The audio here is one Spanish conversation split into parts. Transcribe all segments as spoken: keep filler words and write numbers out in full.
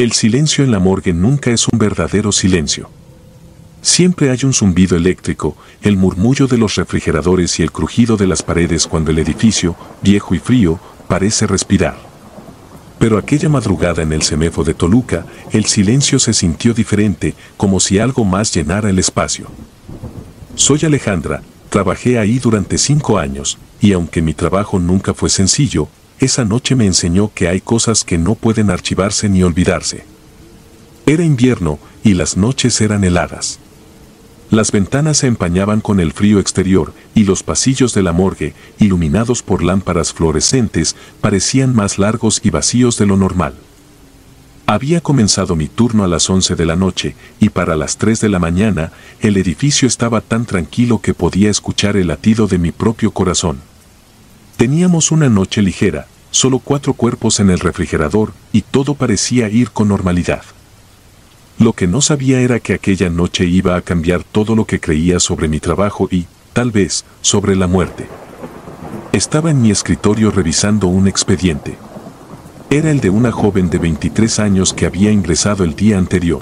El silencio en la morgue nunca es un verdadero silencio. Siempre hay un zumbido eléctrico, el murmullo de los refrigeradores y el crujido de las paredes cuando el edificio, viejo y frío, parece respirar. Pero aquella madrugada en el CEMEFO de Toluca, el silencio se sintió diferente, como si algo más llenara el espacio. Soy Alejandra, trabajé ahí durante cinco años, y aunque mi trabajo nunca fue sencillo, esa noche me enseñó que hay cosas que no pueden archivarse ni olvidarse. Era invierno, y las noches eran heladas. Las ventanas se empañaban con el frío exterior, y los pasillos de la morgue, iluminados por lámparas fluorescentes, parecían más largos y vacíos de lo normal. Había comenzado mi turno a las once de la noche, y para las tres de la mañana, el edificio estaba tan tranquilo que podía escuchar el latido de mi propio corazón. Teníamos una noche ligera, solo cuatro cuerpos en el refrigerador, y todo parecía ir con normalidad. Lo que no sabía era que aquella noche iba a cambiar todo lo que creía sobre mi trabajo y, tal vez, sobre la muerte. Estaba en mi escritorio revisando un expediente. Era el de una joven de veintitrés años que había ingresado el día anterior.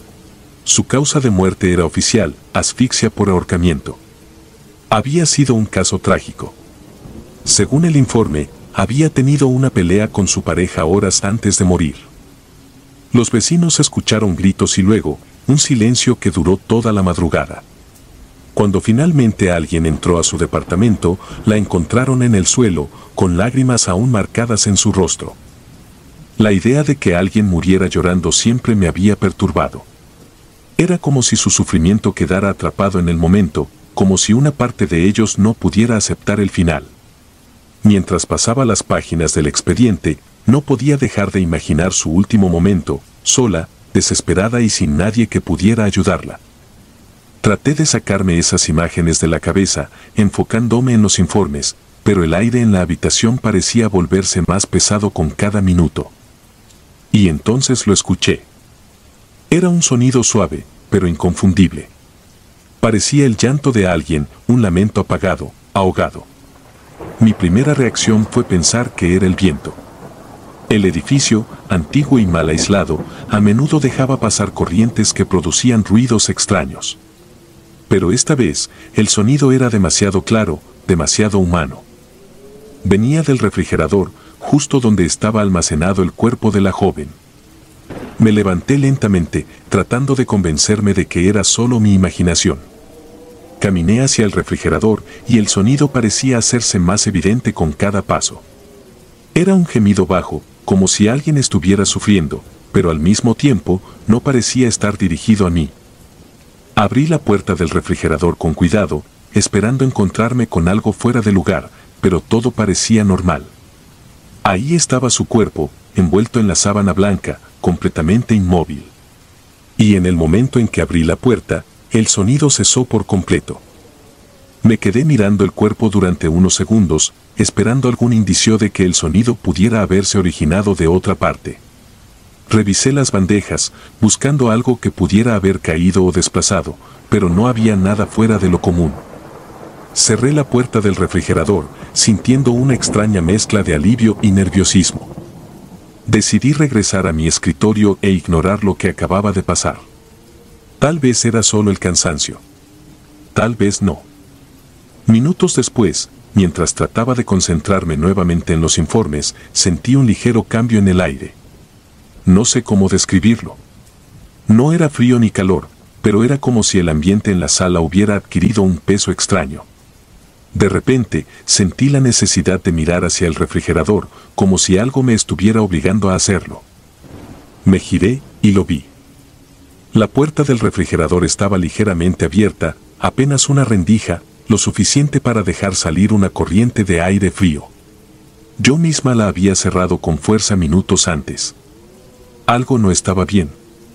Su causa de muerte era oficial, asfixia por ahorcamiento. Había sido un caso trágico. Según el informe, había tenido una pelea con su pareja horas antes de morir. Los vecinos escucharon gritos y luego, un silencio que duró toda la madrugada. Cuando finalmente alguien entró a su departamento, la encontraron en el suelo, con lágrimas aún marcadas en su rostro. La idea de que alguien muriera llorando siempre me había perturbado. Era como si su sufrimiento quedara atrapado en el momento, como si una parte de ellos no pudiera aceptar el final. Mientras pasaba las páginas del expediente, no podía dejar de imaginar su último momento, sola, desesperada y sin nadie que pudiera ayudarla. Traté de sacarme esas imágenes de la cabeza, enfocándome en los informes, pero el aire en la habitación parecía volverse más pesado con cada minuto. Y entonces lo escuché. Era un sonido suave, pero inconfundible. Parecía el llanto de alguien, un lamento apagado, ahogado. Mi primera reacción fue pensar que era el viento. El edificio, antiguo y mal aislado, a menudo dejaba pasar corrientes que producían ruidos extraños. Pero esta vez, el sonido era demasiado claro, demasiado humano. Venía del refrigerador, justo donde estaba almacenado el cuerpo de la joven. Me levanté lentamente, tratando de convencerme de que era solo mi imaginación. Caminé hacia el refrigerador y el sonido parecía hacerse más evidente con cada paso. Era un gemido bajo, como si alguien estuviera sufriendo, pero al mismo tiempo no parecía estar dirigido a mí. Abrí la puerta del refrigerador con cuidado, esperando encontrarme con algo fuera de lugar, pero todo parecía normal. Ahí estaba su cuerpo, envuelto en la sábana blanca, completamente inmóvil. Y en el momento en que abrí la puerta, el sonido cesó por completo. Me quedé mirando el cuerpo durante unos segundos, esperando algún indicio de que el sonido pudiera haberse originado de otra parte. Revisé las bandejas, buscando algo que pudiera haber caído o desplazado, pero no había nada fuera de lo común. Cerré la puerta del refrigerador, sintiendo una extraña mezcla de alivio y nerviosismo. Decidí regresar a mi escritorio e ignorar lo que acababa de pasar. Tal vez era solo el cansancio. Tal vez no. Minutos después, mientras trataba de concentrarme nuevamente en los informes, sentí un ligero cambio en el aire. No sé cómo describirlo. No era frío ni calor, pero era como si el ambiente en la sala hubiera adquirido un peso extraño. De repente, sentí la necesidad de mirar hacia el refrigerador, como si algo me estuviera obligando a hacerlo. Me giré y lo vi. La puerta del refrigerador estaba ligeramente abierta, apenas una rendija, lo suficiente para dejar salir una corriente de aire frío. Yo misma la había cerrado con fuerza minutos antes. Algo no estaba bien.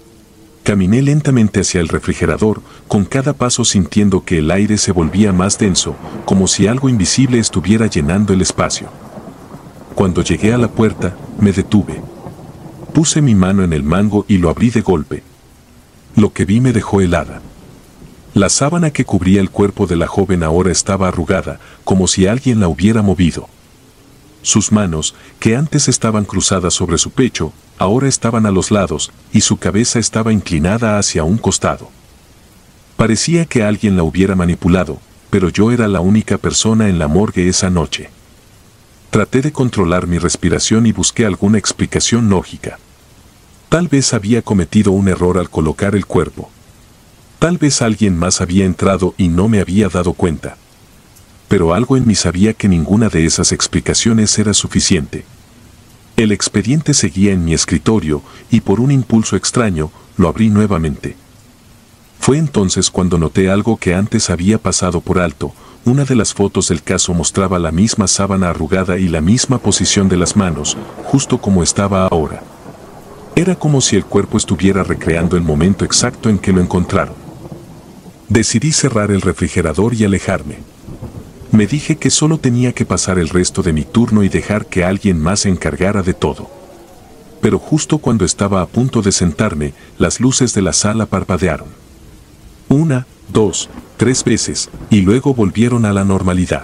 Caminé lentamente hacia el refrigerador, con cada paso sintiendo que el aire se volvía más denso, como si algo invisible estuviera llenando el espacio. Cuando llegué a la puerta, me detuve. Puse mi mano en el mango y lo abrí de golpe. Lo que vi me dejó helada. La sábana que cubría el cuerpo de la joven ahora estaba arrugada, como si alguien la hubiera movido. Sus manos, que antes estaban cruzadas sobre su pecho, ahora estaban a los lados, y su cabeza estaba inclinada hacia un costado. Parecía que alguien la hubiera manipulado, pero yo era la única persona en la morgue esa noche. Traté de controlar mi respiración y busqué alguna explicación lógica. Tal vez había cometido un error al colocar el cuerpo. Tal vez alguien más había entrado y no me había dado cuenta. Pero algo en mí sabía que ninguna de esas explicaciones era suficiente. El expediente seguía en mi escritorio y por un impulso extraño, lo abrí nuevamente. Fue entonces cuando noté algo que antes había pasado por alto. Una de las fotos del caso mostraba la misma sábana arrugada y la misma posición de las manos, justo como estaba ahora. Era como si el cuerpo estuviera recreando el momento exacto en que lo encontraron. Decidí cerrar el refrigerador y alejarme. Me dije que solo tenía que pasar el resto de mi turno y dejar que alguien más se encargara de todo. Pero justo cuando estaba a punto de sentarme, las luces de la sala parpadearon. Una, dos, tres veces, y luego volvieron a la normalidad.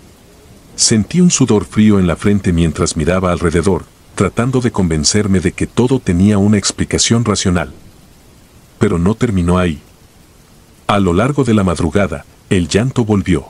Sentí un sudor frío en la frente mientras miraba alrededor, tratando de convencerme de que todo tenía una explicación racional. Pero no terminó ahí. A lo largo de la madrugada, el llanto volvió.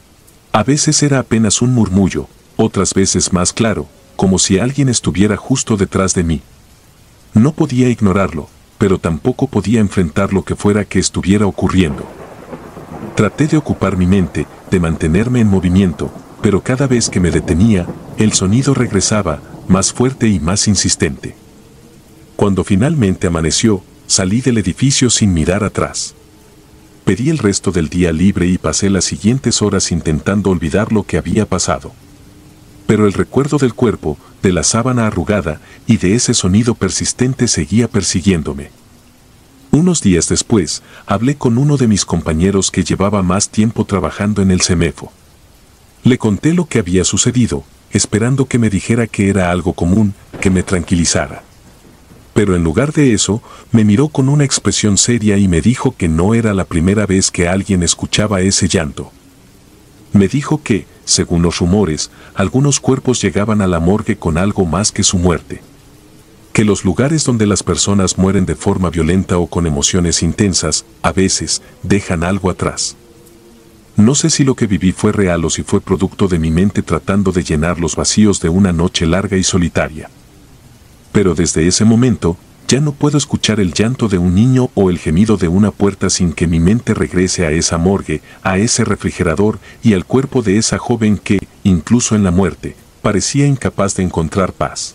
A veces era apenas un murmullo, otras veces más claro, como si alguien estuviera justo detrás de mí. No podía ignorarlo, pero tampoco podía enfrentar lo que fuera que estuviera ocurriendo. Traté de ocupar mi mente, de mantenerme en movimiento, pero cada vez que me detenía, el sonido regresaba, más fuerte y más insistente. Cuando finalmente amaneció, salí del edificio sin mirar atrás. Pedí el resto del día libre y pasé las siguientes horas intentando olvidar lo que había pasado. Pero el recuerdo del cuerpo, de la sábana arrugada y de ese sonido persistente seguía persiguiéndome. Unos días después, hablé con uno de mis compañeros que llevaba más tiempo trabajando en el CEMEFO. Le conté lo que había sucedido, esperando que me dijera que era algo común, que me tranquilizara. Pero en lugar de eso, me miró con una expresión seria y me dijo que no era la primera vez que alguien escuchaba ese llanto. Me dijo que, según los rumores, algunos cuerpos llegaban a la morgue con algo más que su muerte. Que los lugares donde las personas mueren de forma violenta o con emociones intensas, a veces, dejan algo atrás. No sé si lo que viví fue real o si fue producto de mi mente tratando de llenar los vacíos de una noche larga y solitaria. Pero desde ese momento, ya no puedo escuchar el llanto de un niño o el gemido de una puerta sin que mi mente regrese a esa morgue, a ese refrigerador y al cuerpo de esa joven que, incluso en la muerte, parecía incapaz de encontrar paz.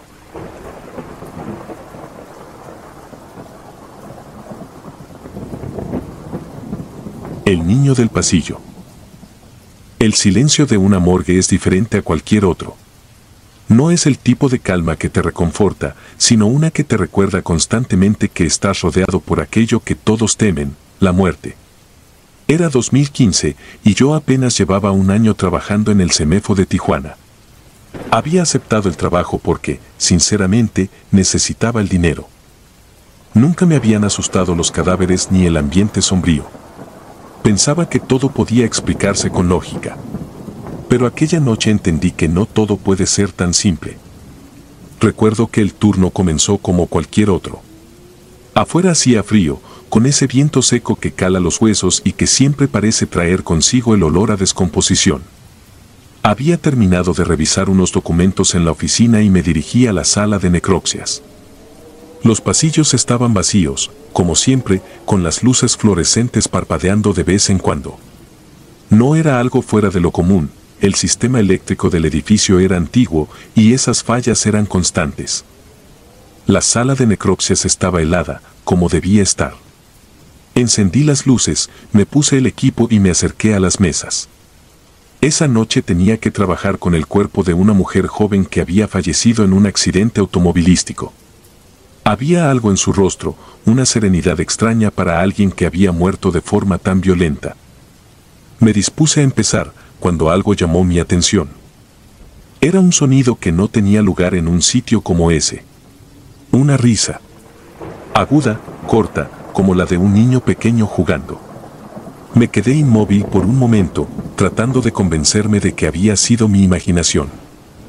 El niño del pasillo. El silencio de una morgue es diferente a cualquier otro. No es el tipo de calma que te reconforta, sino una que te recuerda constantemente que estás rodeado por aquello que todos temen, la muerte. Era dos mil quince y yo apenas llevaba un año trabajando en el CEMEFO de Tijuana. Había aceptado el trabajo porque, sinceramente, necesitaba el dinero. Nunca me habían asustado los cadáveres ni el ambiente sombrío. Pensaba que todo podía explicarse con lógica. Pero aquella noche entendí que no todo puede ser tan simple. Recuerdo que el turno comenzó como cualquier otro. Afuera hacía frío, con ese viento seco que cala los huesos y que siempre parece traer consigo el olor a descomposición. Había terminado de revisar unos documentos en la oficina y me dirigí a la sala de necropsias. Los pasillos estaban vacíos, como siempre, con las luces fluorescentes parpadeando de vez en cuando. No era algo fuera de lo común. El sistema eléctrico del edificio era antiguo y esas fallas eran constantes. La sala de necropsias estaba helada, como debía estar. Encendí las luces, me puse el equipo y me acerqué a las mesas. Esa noche tenía que trabajar con el cuerpo de una mujer joven que había fallecido en un accidente automovilístico. Había algo en su rostro, una serenidad extraña para alguien que había muerto de forma tan violenta. Me dispuse a empezar, cuando algo llamó mi atención. Era un sonido que no tenía lugar en un sitio como ese. Una risa. Aguda, corta, como la de un niño pequeño jugando. Me quedé inmóvil por un momento, tratando de convencerme de que había sido mi imaginación.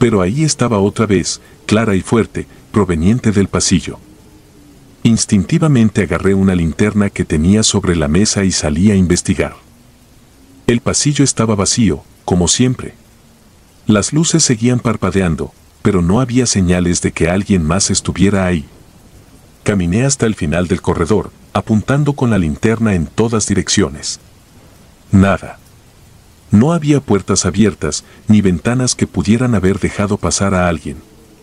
Pero ahí estaba otra vez, clara y fuerte, proveniente del pasillo. Instintivamente agarré una linterna que tenía sobre la mesa y salí a investigar. El pasillo estaba vacío, como siempre. Las luces seguían parpadeando, pero no había señales de que alguien más estuviera ahí. Caminé hasta el final del corredor, apuntando con la linterna en todas direcciones. Nada. No había puertas abiertas, ni ventanas que pudieran haber dejado pasar a alguien.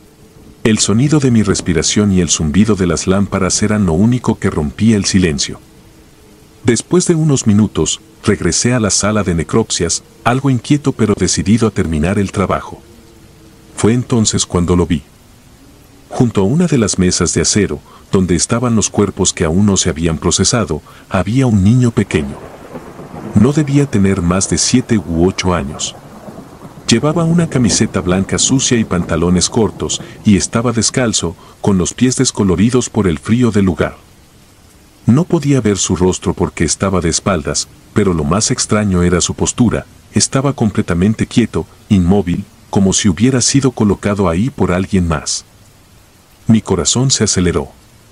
El sonido de mi respiración y el zumbido de las lámparas eran lo único que rompía el silencio. Después de unos minutos, regresé a la sala de necropsias, algo inquieto pero decidido a terminar el trabajo. Fue entonces cuando lo vi. Junto a una de las mesas de acero, donde estaban los cuerpos que aún no se habían procesado, había un niño pequeño. No debía tener más de siete u ocho años. Llevaba una camiseta blanca sucia y pantalones cortos, y estaba descalzo, con los pies descoloridos por el frío del lugar. No podía ver su rostro porque estaba de espaldas, pero lo más extraño era su postura. Estaba completamente quieto, inmóvil, como si hubiera sido colocado ahí por alguien más. Mi corazón se aceleró.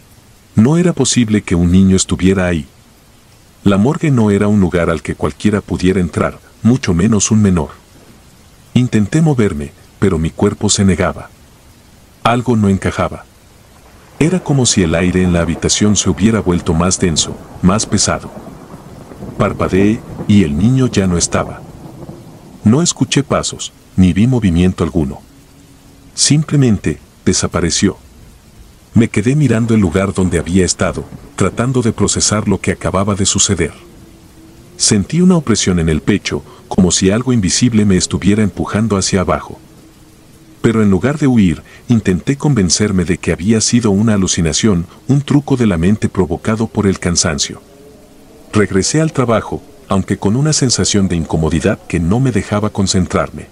No era posible que un niño estuviera ahí. La morgue no era un lugar al que cualquiera pudiera entrar, mucho menos un menor. Intenté moverme, pero mi cuerpo se negaba. Algo no encajaba. Era como si el aire en la habitación se hubiera vuelto más denso, más pesado. Parpadeé, y el niño ya no estaba. No escuché pasos, ni vi movimiento alguno. Simplemente, desapareció. Me quedé mirando el lugar donde había estado, tratando de procesar lo que acababa de suceder. Sentí una opresión en el pecho, como si algo invisible me estuviera empujando hacia abajo. Pero en lugar de huir, intenté convencerme de que había sido una alucinación, un truco de la mente provocado por el cansancio. Regresé al trabajo, aunque con una sensación de incomodidad que no me dejaba concentrarme.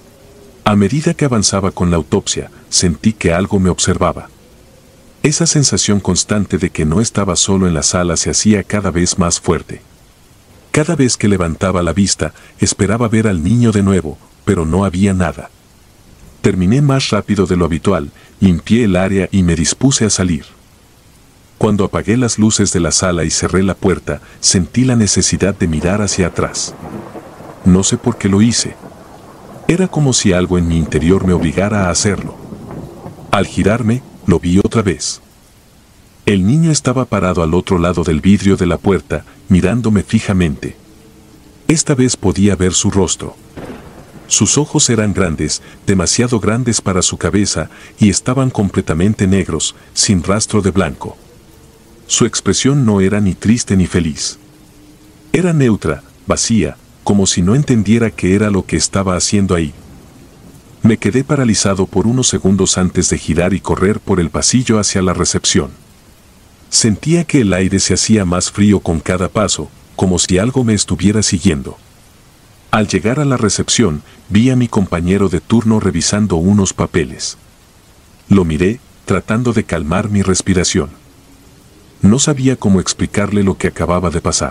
A medida que avanzaba con la autopsia, sentí que algo me observaba. Esa sensación constante de que no estaba solo en la sala se hacía cada vez más fuerte. Cada vez que levantaba la vista, esperaba ver al niño de nuevo, pero no había nada. Terminé más rápido de lo habitual, limpié el área y me dispuse a salir. Cuando apagué las luces de la sala y cerré la puerta, sentí la necesidad de mirar hacia atrás. No sé por qué lo hice. Era como si algo en mi interior me obligara a hacerlo. Al girarme, lo vi otra vez. El niño estaba parado al otro lado del vidrio de la puerta, mirándome fijamente. Esta vez podía ver su rostro. Sus ojos eran grandes, demasiado grandes para su cabeza, y estaban completamente negros, sin rastro de blanco. Su expresión no era ni triste ni feliz. Era neutra, vacía, como si no entendiera qué era lo que estaba haciendo ahí. Me quedé paralizado por unos segundos antes de girar y correr por el pasillo hacia la recepción. Sentía que el aire se hacía más frío con cada paso, como si algo me estuviera siguiendo. Al llegar a la recepción, vi a mi compañero de turno revisando unos papeles. Lo miré, tratando de calmar mi respiración. No sabía cómo explicarle lo que acababa de pasar.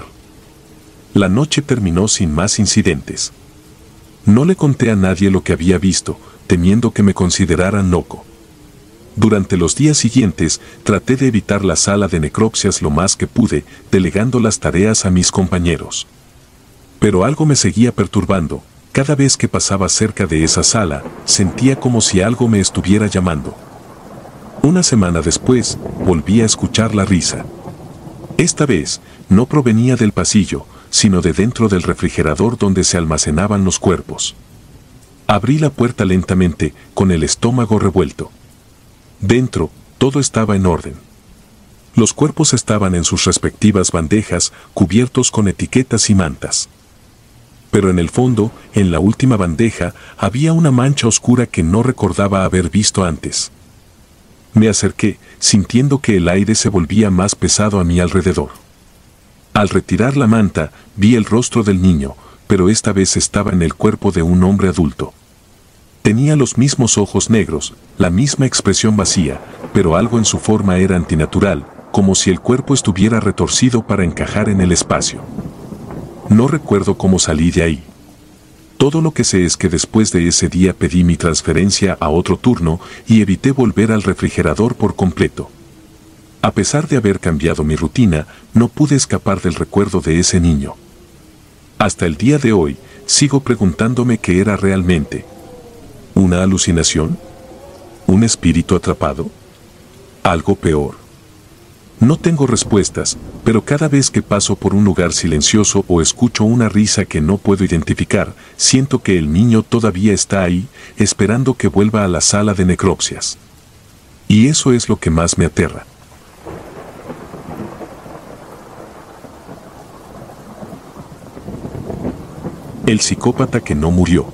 La noche terminó sin más incidentes. No le conté a nadie lo que había visto, temiendo que me consideraran loco. Durante los días siguientes, traté de evitar la sala de necropsias lo más que pude, delegando las tareas a mis compañeros. Pero algo me seguía perturbando. Cada vez que pasaba cerca de esa sala, sentía como si algo me estuviera llamando. Una semana después, volví a escuchar la risa. Esta vez, no provenía del pasillo, sino de dentro del refrigerador donde se almacenaban los cuerpos. Abrí la puerta lentamente, con el estómago revuelto. Dentro, todo estaba en orden. Los cuerpos estaban en sus respectivas bandejas, cubiertos con etiquetas y mantas. Pero en el fondo, en la última bandeja, había una mancha oscura que no recordaba haber visto antes. Me acerqué, sintiendo que el aire se volvía más pesado a mi alrededor. Al retirar la manta, vi el rostro del niño, pero esta vez estaba en el cuerpo de un hombre adulto. Tenía los mismos ojos negros, la misma expresión vacía, pero algo en su forma era antinatural, como si el cuerpo estuviera retorcido para encajar en el espacio. No recuerdo cómo salí de ahí. Todo lo que sé es que después de ese día pedí mi transferencia a otro turno y evité volver al refrigerador por completo. A pesar de haber cambiado mi rutina, no pude escapar del recuerdo de ese niño. Hasta el día de hoy, sigo preguntándome qué era realmente. ¿Una alucinación? ¿Un espíritu atrapado? ¿Algo peor? No tengo respuestas, pero cada vez que paso por un lugar silencioso o escucho una risa que no puedo identificar, siento que el niño todavía está ahí, esperando que vuelva a la sala de necropsias. Y eso es lo que más me aterra. El psicópata que no murió.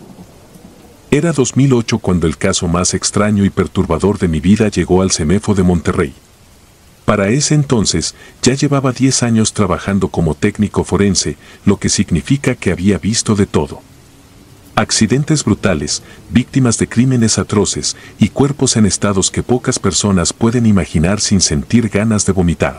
Era dos mil ocho cuando el caso más extraño y perturbador de mi vida llegó al CEMEFO de Monterrey. Para ese entonces, ya llevaba diez años trabajando como técnico forense, lo que significa que había visto de todo. Accidentes brutales, víctimas de crímenes atroces y cuerpos en estados que pocas personas pueden imaginar sin sentir ganas de vomitar.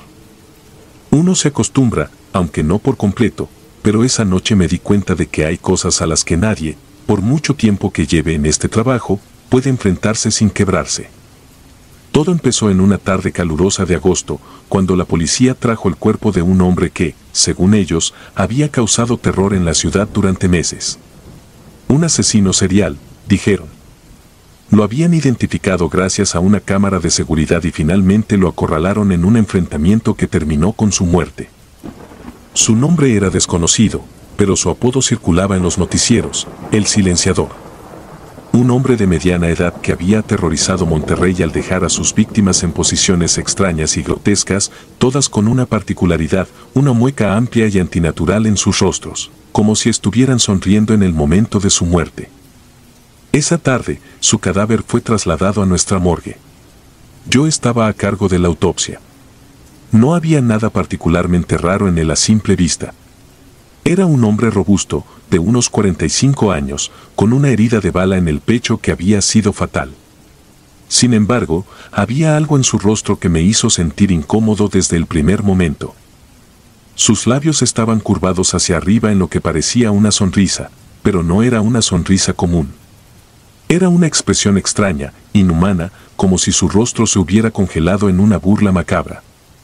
Uno se acostumbra, aunque no por completo, pero esa noche me di cuenta de que hay cosas a las que nadie, por mucho tiempo que lleve en este trabajo, puede enfrentarse sin quebrarse. Todo empezó en una tarde calurosa de agosto, cuando la policía trajo el cuerpo de un hombre que, según ellos, había causado terror en la ciudad durante meses. Un asesino serial, dijeron. Lo habían identificado gracias a una cámara de seguridad y finalmente lo acorralaron en un enfrentamiento que terminó con su muerte. Su nombre era desconocido, pero su apodo circulaba en los noticieros, el silenciador. Un hombre de mediana edad que había aterrorizado Monterrey al dejar a sus víctimas en posiciones extrañas y grotescas, todas con una particularidad, una mueca amplia y antinatural en sus rostros, como si estuvieran sonriendo en el momento de su muerte. Esa tarde, su cadáver fue trasladado a nuestra morgue. Yo estaba a cargo de la autopsia. No había nada particularmente raro en él a simple vista. Era un hombre robusto, de unos cuarenta y cinco años, con una herida de bala en el pecho que había sido fatal. Sin embargo, había algo en su rostro que me hizo sentir incómodo desde el primer momento. Sus labios estaban curvados hacia arriba en lo que parecía una sonrisa, pero no era una sonrisa común. Era una expresión extraña, inhumana, como si su rostro se hubiera congelado en una burla macabra.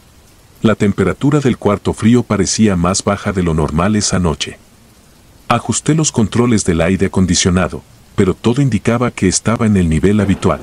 La temperatura del cuarto frío parecía más baja de lo normal esa noche. Ajusté los controles del aire acondicionado, pero todo indicaba que estaba en el nivel habitual.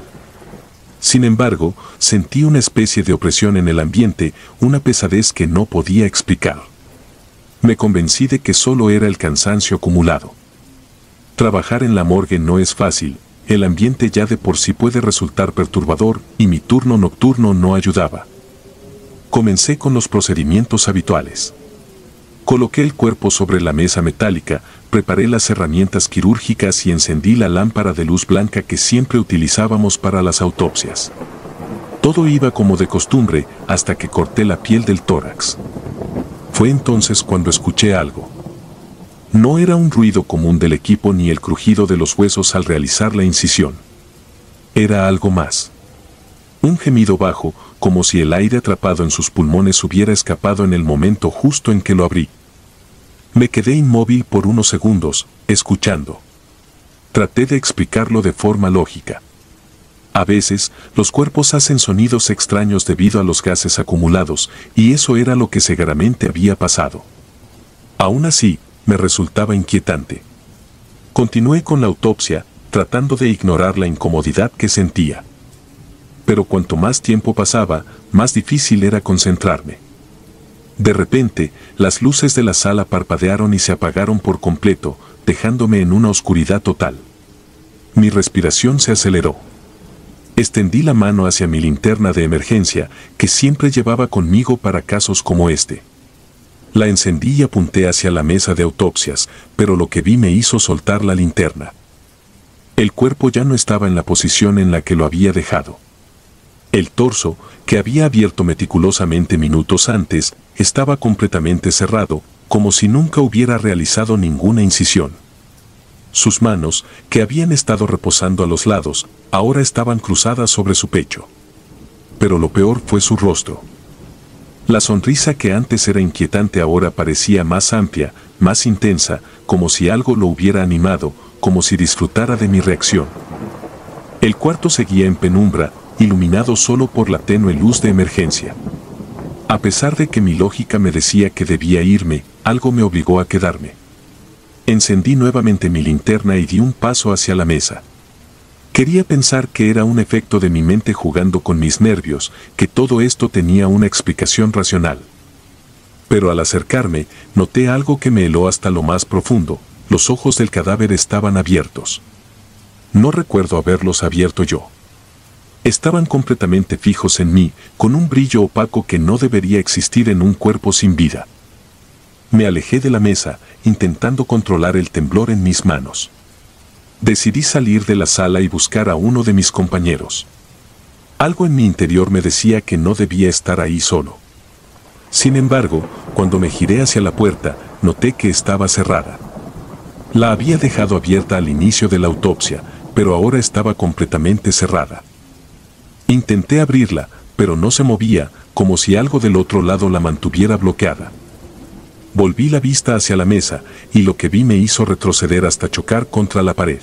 Sin embargo, sentí una especie de opresión en el ambiente, una pesadez que no podía explicar. Me convencí de que solo era el cansancio acumulado. Trabajar en la morgue no es fácil, el ambiente ya de por sí puede resultar perturbador, y mi turno nocturno no ayudaba. Comencé con los procedimientos habituales. Coloqué el cuerpo sobre la mesa metálica, preparé las herramientas quirúrgicas y encendí la lámpara de luz blanca que siempre utilizábamos para las autopsias. Todo iba como de costumbre hasta que corté la piel del tórax. Fue entonces cuando escuché algo. No era un ruido común del equipo ni el crujido de los huesos al realizar la incisión. Era algo más. Un gemido bajo, como si el aire atrapado en sus pulmones hubiera escapado en el momento justo en que lo abrí. Me quedé inmóvil por unos segundos, escuchando. Traté de explicarlo de forma lógica. A veces, los cuerpos hacen sonidos extraños debido a los gases acumulados, y eso era lo que seguramente había pasado. Aún así, me resultaba inquietante. Continué con la autopsia, tratando de ignorar la incomodidad que sentía. Pero cuanto más tiempo pasaba, más difícil era concentrarme. De repente, las luces de la sala parpadearon y se apagaron por completo, dejándome en una oscuridad total. Mi respiración se aceleró. Extendí la mano hacia mi linterna de emergencia, que siempre llevaba conmigo para casos como este. La encendí y apunté hacia la mesa de autopsias, pero lo que vi me hizo soltar la linterna. El cuerpo ya no estaba en la posición en la que lo había dejado. El torso, que había abierto meticulosamente minutos antes, estaba completamente cerrado, como si nunca hubiera realizado ninguna incisión. Sus manos, que habían estado reposando a los lados, ahora estaban cruzadas sobre su pecho. Pero lo peor fue su rostro. La sonrisa que antes era inquietante ahora parecía más amplia, más intensa, como si algo lo hubiera animado, como si disfrutara de mi reacción. El cuarto seguía en penumbra, iluminado solo por la tenue luz de emergencia. A pesar de que mi lógica me decía que debía irme, algo me obligó a quedarme. Encendí nuevamente mi linterna y di un paso hacia la mesa. Quería pensar que era un efecto de mi mente jugando con mis nervios, que todo esto tenía una explicación racional. Pero al acercarme, noté algo que me heló hasta lo más profundo. Los ojos del cadáver estaban abiertos. No recuerdo haberlos abierto yo. Estaban completamente fijos en mí, con un brillo opaco que no debería existir en un cuerpo sin vida. Me alejé de la mesa, intentando controlar el temblor en mis manos. Decidí salir de la sala y buscar a uno de mis compañeros. Algo en mi interior me decía que no debía estar ahí solo. Sin embargo, cuando me giré hacia la puerta, noté que estaba cerrada. La había dejado abierta al inicio de la autopsia, pero ahora estaba completamente cerrada. Intenté abrirla, pero no se movía, como si algo del otro lado la mantuviera bloqueada. Volví la vista hacia la mesa, y lo que vi me hizo retroceder hasta chocar contra la pared.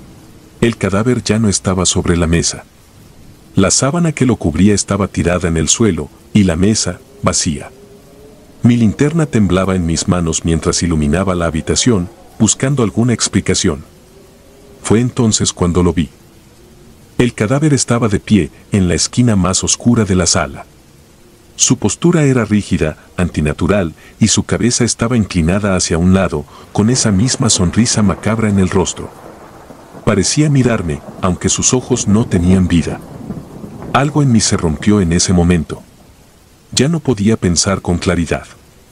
El cadáver ya no estaba sobre la mesa. La sábana que lo cubría estaba tirada en el suelo, y la mesa, vacía. Mi linterna temblaba en mis manos mientras iluminaba la habitación, buscando alguna explicación. Fue entonces cuando lo vi. El cadáver estaba de pie, en la esquina más oscura de la sala. Su postura era rígida, antinatural, y su cabeza estaba inclinada hacia un lado, con esa misma sonrisa macabra en el rostro. Parecía mirarme, aunque sus ojos no tenían vida. Algo en mí se rompió en ese momento. Ya no podía pensar con claridad.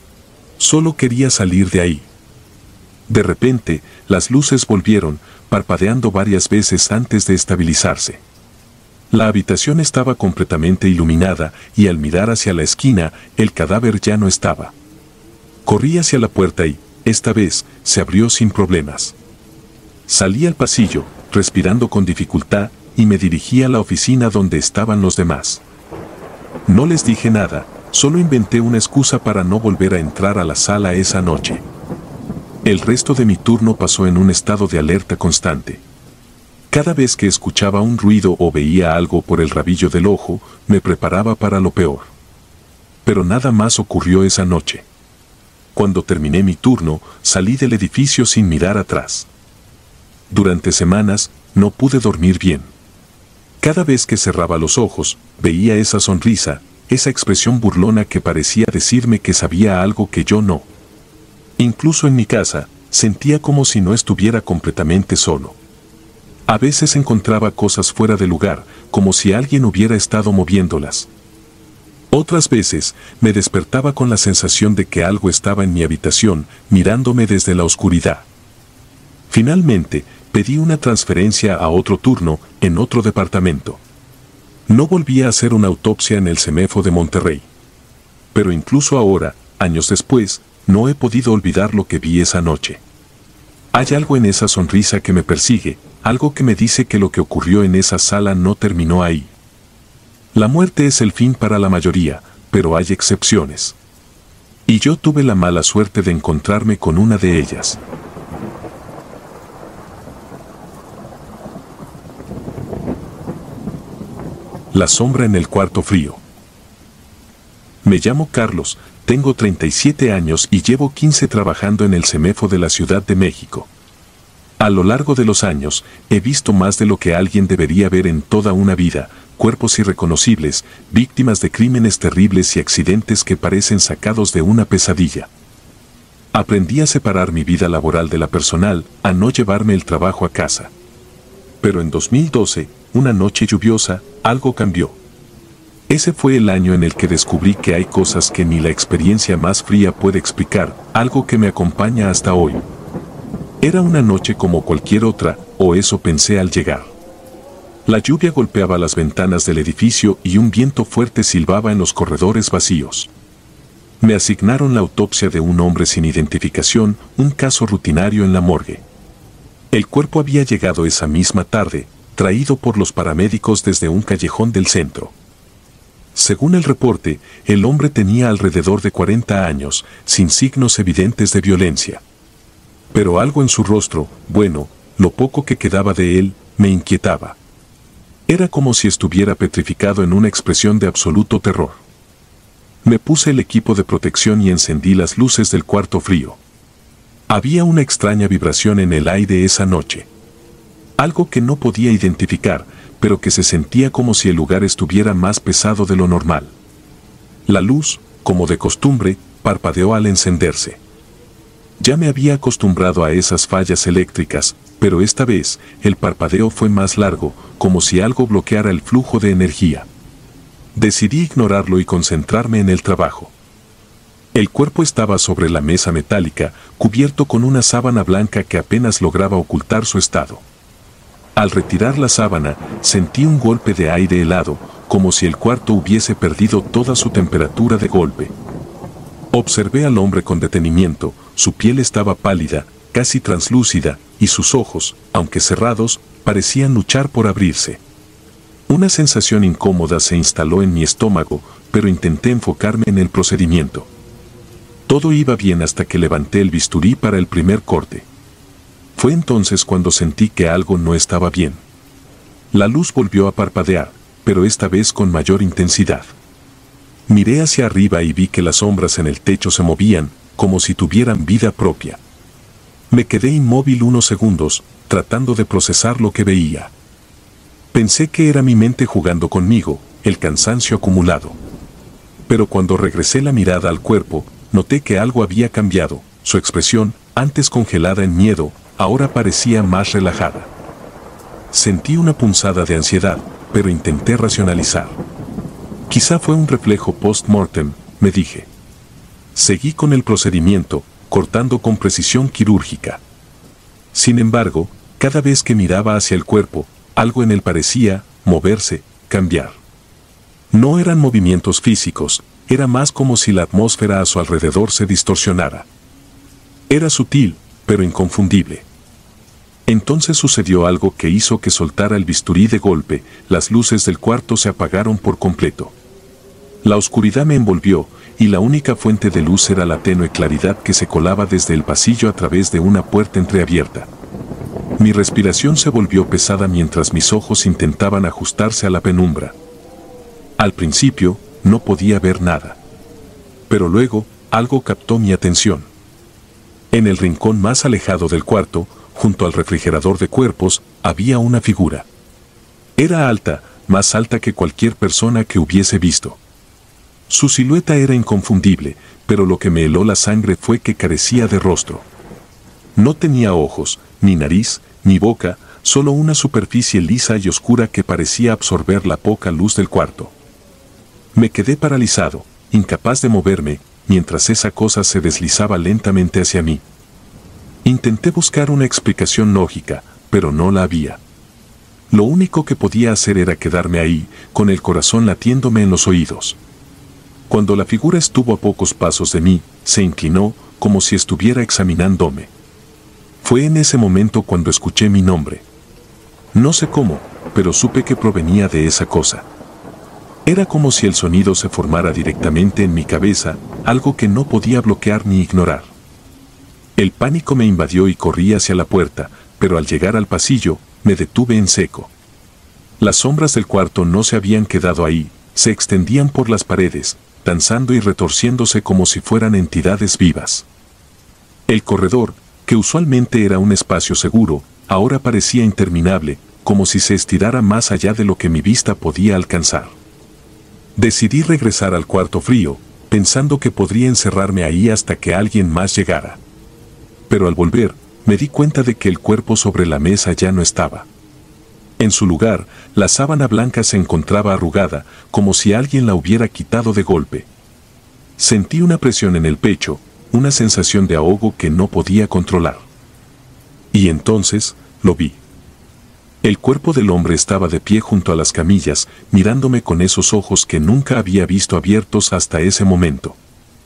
Solo quería salir de ahí. De repente, las luces volvieron, parpadeando varias veces antes de estabilizarse. La habitación estaba completamente iluminada y al mirar hacia la esquina, el cadáver ya no estaba. Corrí hacia la puerta y, esta vez, se abrió sin problemas. Salí al pasillo, respirando con dificultad, y me dirigí a la oficina donde estaban los demás. No les dije nada, solo inventé una excusa para no volver a entrar a la sala esa noche. El resto de mi turno pasó en un estado de alerta constante. Cada vez que escuchaba un ruido o veía algo por el rabillo del ojo, me preparaba para lo peor. Pero nada más ocurrió esa noche. Cuando terminé mi turno, salí del edificio sin mirar atrás. Durante semanas, no pude dormir bien. Cada vez que cerraba los ojos, veía esa sonrisa, esa expresión burlona que parecía decirme que sabía algo que yo no. Incluso en mi casa, sentía como si no estuviera completamente solo. A veces encontraba cosas fuera de lugar, como si alguien hubiera estado moviéndolas. Otras veces, me despertaba con la sensación de que algo estaba en mi habitación, mirándome desde la oscuridad. Finalmente, pedí una transferencia a otro turno, en otro departamento. No volví a hacer una autopsia en el CEMEFO de Monterrey. Pero incluso ahora, años después, no he podido olvidar lo que vi esa noche. Hay algo en esa sonrisa que me persigue, algo que me dice que lo que ocurrió en esa sala no terminó ahí. La muerte es el fin para la mayoría, pero hay excepciones. Y yo tuve la mala suerte de encontrarme con una de ellas. La sombra en el cuarto frío. Me llamo Carlos, tengo treinta y siete años y llevo quince trabajando en el CEMEFO de la Ciudad de México. A lo largo de los años, he visto más de lo que alguien debería ver en toda una vida, cuerpos irreconocibles, víctimas de crímenes terribles y accidentes que parecen sacados de una pesadilla. Aprendí a separar mi vida laboral de la personal, a no llevarme el trabajo a casa. Pero en dos mil doce, una noche lluviosa, algo cambió. Ese fue el año en el que descubrí que hay cosas que ni la experiencia más fría puede explicar, algo que me acompaña hasta hoy. Era una noche como cualquier otra, o eso pensé al llegar. La lluvia golpeaba las ventanas del edificio y un viento fuerte silbaba en los corredores vacíos. Me asignaron la autopsia de un hombre sin identificación, un caso rutinario en la morgue. El cuerpo había llegado esa misma tarde, traído por los paramédicos desde un callejón del centro. Según el reporte, el hombre tenía alrededor de cuarenta años, sin signos evidentes de violencia. Pero algo en su rostro, bueno, lo poco que quedaba de él, me inquietaba. Era como si estuviera petrificado en una expresión de absoluto terror. Me puse el equipo de protección y encendí las luces del cuarto frío. Había una extraña vibración en el aire esa noche. Algo que no podía identificar, pero que se sentía como si el lugar estuviera más pesado de lo normal. La luz, como de costumbre, parpadeó al encenderse. Ya me había acostumbrado a esas fallas eléctricas, pero esta vez, el parpadeo fue más largo, como si algo bloqueara el flujo de energía. Decidí ignorarlo y concentrarme en el trabajo. El cuerpo estaba sobre la mesa metálica, cubierto con una sábana blanca que apenas lograba ocultar su estado. Al retirar la sábana, sentí un golpe de aire helado, como si el cuarto hubiese perdido toda su temperatura de golpe. Observé al hombre con detenimiento, su piel estaba pálida, casi translúcida, y sus ojos, aunque cerrados, parecían luchar por abrirse. Una sensación incómoda se instaló en mi estómago, pero intenté enfocarme en el procedimiento. Todo iba bien hasta que levanté el bisturí para el primer corte. Fue entonces cuando sentí que algo no estaba bien. La luz volvió a parpadear, pero esta vez con mayor intensidad. Miré hacia arriba y vi que las sombras en el techo se movían, como si tuvieran vida propia. Me quedé inmóvil unos segundos, tratando de procesar lo que veía. Pensé que era mi mente jugando conmigo, el cansancio acumulado. Pero cuando regresé la mirada al cuerpo, noté que algo había cambiado. Su expresión, antes congelada en miedo, ahora parecía más relajada. Sentí una punzada de ansiedad, pero intenté racionalizar. Quizá fue un reflejo post-mortem, me dije. Seguí con el procedimiento, cortando con precisión quirúrgica. Sin embargo, cada vez que miraba hacia el cuerpo, algo en él parecía moverse, cambiar. No eran movimientos físicos, era más como si la atmósfera a su alrededor se distorsionara. Era sutil, pero inconfundible. Entonces sucedió algo que hizo que soltara el bisturí de golpe, las luces del cuarto se apagaron por completo. La oscuridad me envolvió, y la única fuente de luz era la tenue claridad que se colaba desde el pasillo a través de una puerta entreabierta. Mi respiración se volvió pesada mientras mis ojos intentaban ajustarse a la penumbra. Al principio, no podía ver nada. Pero luego, algo captó mi atención. En el rincón más alejado del cuarto, junto al refrigerador de cuerpos, había una figura. Era alta, más alta que cualquier persona que hubiese visto. Su silueta era inconfundible, pero lo que me heló la sangre fue que carecía de rostro. No tenía ojos, ni nariz, ni boca, solo una superficie lisa y oscura que parecía absorber la poca luz del cuarto. Me quedé paralizado, incapaz de moverme, mientras esa cosa se deslizaba lentamente hacia mí. Intenté buscar una explicación lógica, pero no la había. Lo único que podía hacer era quedarme ahí, con el corazón latiéndome en los oídos. Cuando la figura estuvo a pocos pasos de mí, se inclinó, como si estuviera examinándome. Fue en ese momento cuando escuché mi nombre. No sé cómo, pero supe que provenía de esa cosa. Era como si el sonido se formara directamente en mi cabeza, algo que no podía bloquear ni ignorar. El pánico me invadió y corrí hacia la puerta, pero al llegar al pasillo, me detuve en seco. Las sombras del cuarto no se habían quedado ahí, se extendían por las paredes, danzando y retorciéndose como si fueran entidades vivas. El corredor, que usualmente era un espacio seguro, ahora parecía interminable, como si se estirara más allá de lo que mi vista podía alcanzar. Decidí regresar al cuarto frío, pensando que podría encerrarme ahí hasta que alguien más llegara. Pero al volver, me di cuenta de que el cuerpo sobre la mesa ya no estaba. En su lugar, la sábana blanca se encontraba arrugada, como si alguien la hubiera quitado de golpe. Sentí una presión en el pecho, una sensación de ahogo que no podía controlar. Y entonces, lo vi. El cuerpo del hombre estaba de pie junto a las camillas, mirándome con esos ojos que nunca había visto abiertos hasta ese momento.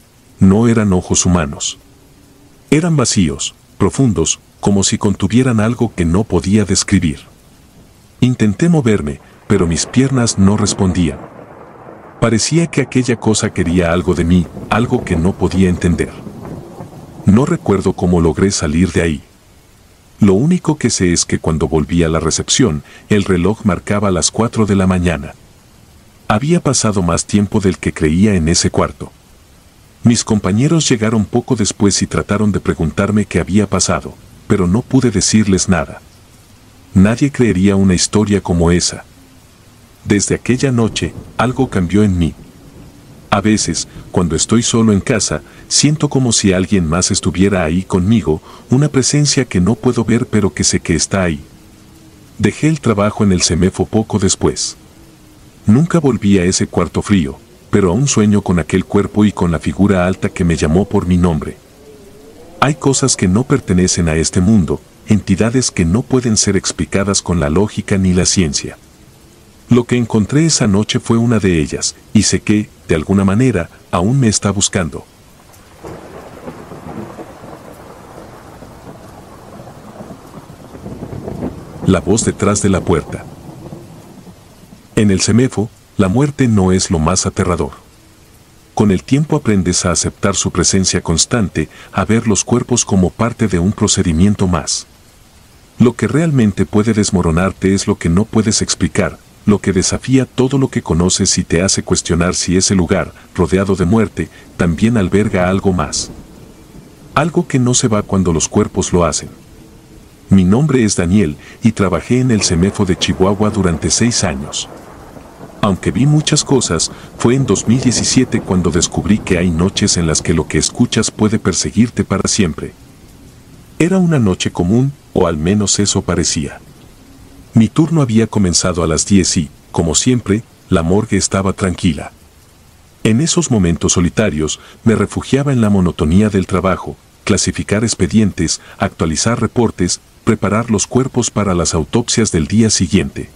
No eran ojos humanos. Eran vacíos, profundos, como si contuvieran algo que no podía describir. Intenté moverme, pero mis piernas no respondían. Parecía que aquella cosa quería algo de mí, algo que no podía entender. No recuerdo cómo logré salir de ahí. Lo único que sé es que cuando volví a la recepción, el reloj marcaba las cuatro de la mañana. Había pasado más tiempo del que creía en ese cuarto. Mis compañeros llegaron poco después y trataron de preguntarme qué había pasado, pero no pude decirles nada. Nadie creería una historia como esa. Desde aquella noche, algo cambió en mí. A veces, cuando estoy solo en casa, siento como si alguien más estuviera ahí conmigo, una presencia que no puedo ver pero que sé que está ahí. Dejé el trabajo en el CEMEFO poco después. Nunca volví a ese cuarto frío, pero aún sueño con aquel cuerpo y con la figura alta que me llamó por mi nombre. Hay cosas que no pertenecen a este mundo, entidades que no pueden ser explicadas con la lógica ni la ciencia. Lo que encontré esa noche fue una de ellas, y sé que, de alguna manera, aún me está buscando. La voz detrás de la puerta. En el CEMEFO, la muerte no es lo más aterrador. Con el tiempo aprendes a aceptar su presencia constante, a ver los cuerpos como parte de un procedimiento más. Lo que realmente puede desmoronarte es lo que no puedes explicar, lo que desafía todo lo que conoces y te hace cuestionar si ese lugar, rodeado de muerte, también alberga algo más. Algo que no se va cuando los cuerpos lo hacen. Mi nombre es Daniel y trabajé en el CEMEFO de Chihuahua durante seis años. Aunque vi muchas cosas, fue en dos mil diecisiete cuando descubrí que hay noches en las que lo que escuchas puede perseguirte para siempre. Era una noche común, o al menos eso parecía. Mi turno había comenzado a las diez y, como siempre, la morgue estaba tranquila. En esos momentos solitarios, me refugiaba en la monotonía del trabajo, clasificar expedientes, actualizar reportes, preparar los cuerpos para las autopsias del día siguiente.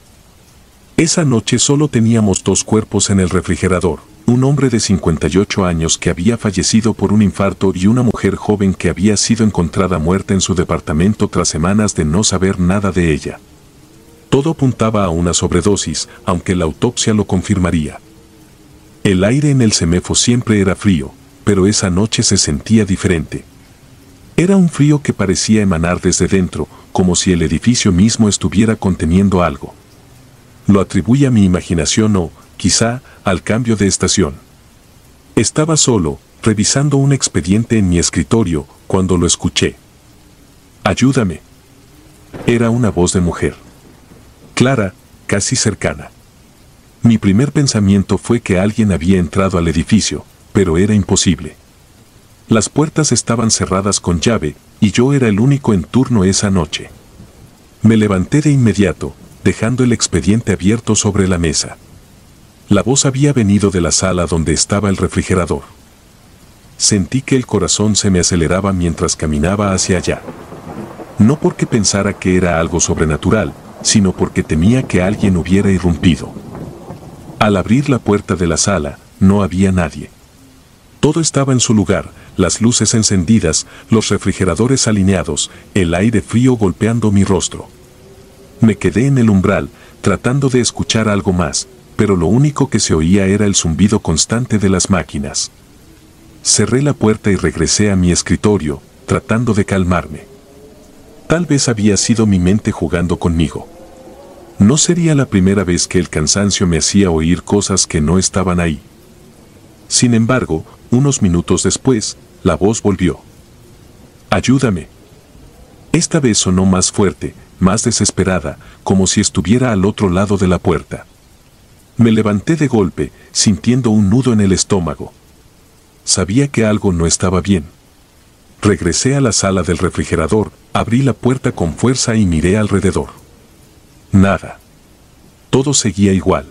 Esa noche solo teníamos dos cuerpos en el refrigerador, un hombre de cincuenta y ocho años que había fallecido por un infarto y una mujer joven que había sido encontrada muerta en su departamento tras semanas de no saber nada de ella. Todo apuntaba a una sobredosis, aunque la autopsia lo confirmaría. El aire en el CEMEFO siempre era frío, pero esa noche se sentía diferente. Era un frío que parecía emanar desde dentro, como si el edificio mismo estuviera conteniendo algo. Lo atribuye a mi imaginación o, quizá, al cambio de estación. Estaba solo, revisando un expediente en mi escritorio, cuando lo escuché. «Ayúdame». Era una voz de mujer. Clara, casi cercana. Mi primer pensamiento fue que alguien había entrado al edificio, pero era imposible. Las puertas estaban cerradas con llave, y yo era el único en turno esa noche. Me levanté de inmediato, dejando el expediente abierto sobre la mesa. La voz había venido de la sala donde estaba el refrigerador. Sentí que el corazón se me aceleraba mientras caminaba hacia allá. No porque pensara que era algo sobrenatural, sino porque temía que alguien hubiera irrumpido. Al abrir la puerta de la sala, no había nadie. Todo estaba en su lugar, las luces encendidas, los refrigeradores alineados, el aire frío golpeando mi rostro. Me quedé en el umbral, tratando de escuchar algo más, pero lo único que se oía era el zumbido constante de las máquinas. Cerré la puerta y regresé a mi escritorio, tratando de calmarme. Tal vez había sido mi mente jugando conmigo. No sería la primera vez que el cansancio me hacía oír cosas que no estaban ahí. Sin embargo, unos minutos después, la voz volvió. «Ayúdame». Esta vez sonó más fuerte, más desesperada, como si estuviera al otro lado de la puerta. Me levanté de golpe, sintiendo un nudo en el estómago. Sabía que algo no estaba bien. Regresé a la sala del refrigerador, abrí la puerta con fuerza y miré alrededor. Nada. Todo seguía igual.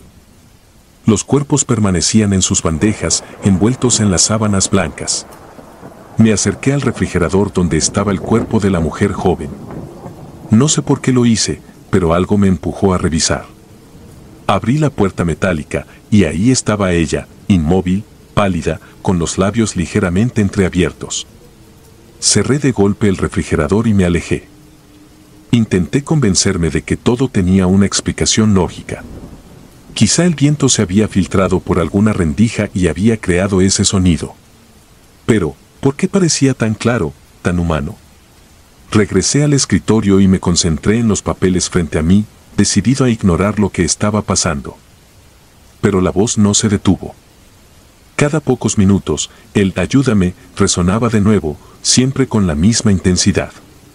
Los cuerpos permanecían en sus bandejas, envueltos en las sábanas blancas. Me acerqué al refrigerador donde estaba el cuerpo de la mujer joven. No sé por qué lo hice, pero algo me empujó a revisar. Abrí la puerta metálica, y ahí estaba ella, inmóvil, pálida, con los labios ligeramente entreabiertos. Cerré de golpe el refrigerador y me alejé. Intenté convencerme de que todo tenía una explicación lógica. Quizá el viento se había filtrado por alguna rendija y había creado ese sonido. Pero, ¿por qué parecía tan claro, tan humano? Regresé al escritorio y me concentré en los papeles frente a mí, decidido a ignorar lo que estaba pasando. Pero la voz no se detuvo. Cada pocos minutos, el «ayúdame» resonaba de nuevo, siempre con la misma intensidad.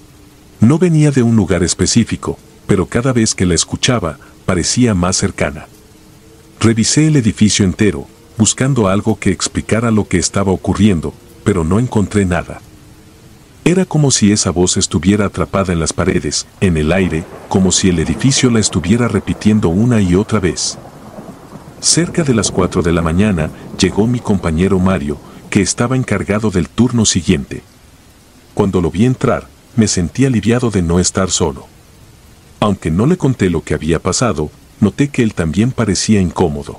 No venía de un lugar específico, pero cada vez que la escuchaba, parecía más cercana. Revisé el edificio entero, buscando algo que explicara lo que estaba ocurriendo, pero no encontré nada. Era como si esa voz estuviera atrapada en las paredes, en el aire, como si el edificio la estuviera repitiendo una y otra vez. Cerca de las cuatro de la mañana, llegó mi compañero Mario, que estaba encargado del turno siguiente. Cuando lo vi entrar, me sentí aliviado de no estar solo. Aunque no le conté lo que había pasado, noté que él también parecía incómodo.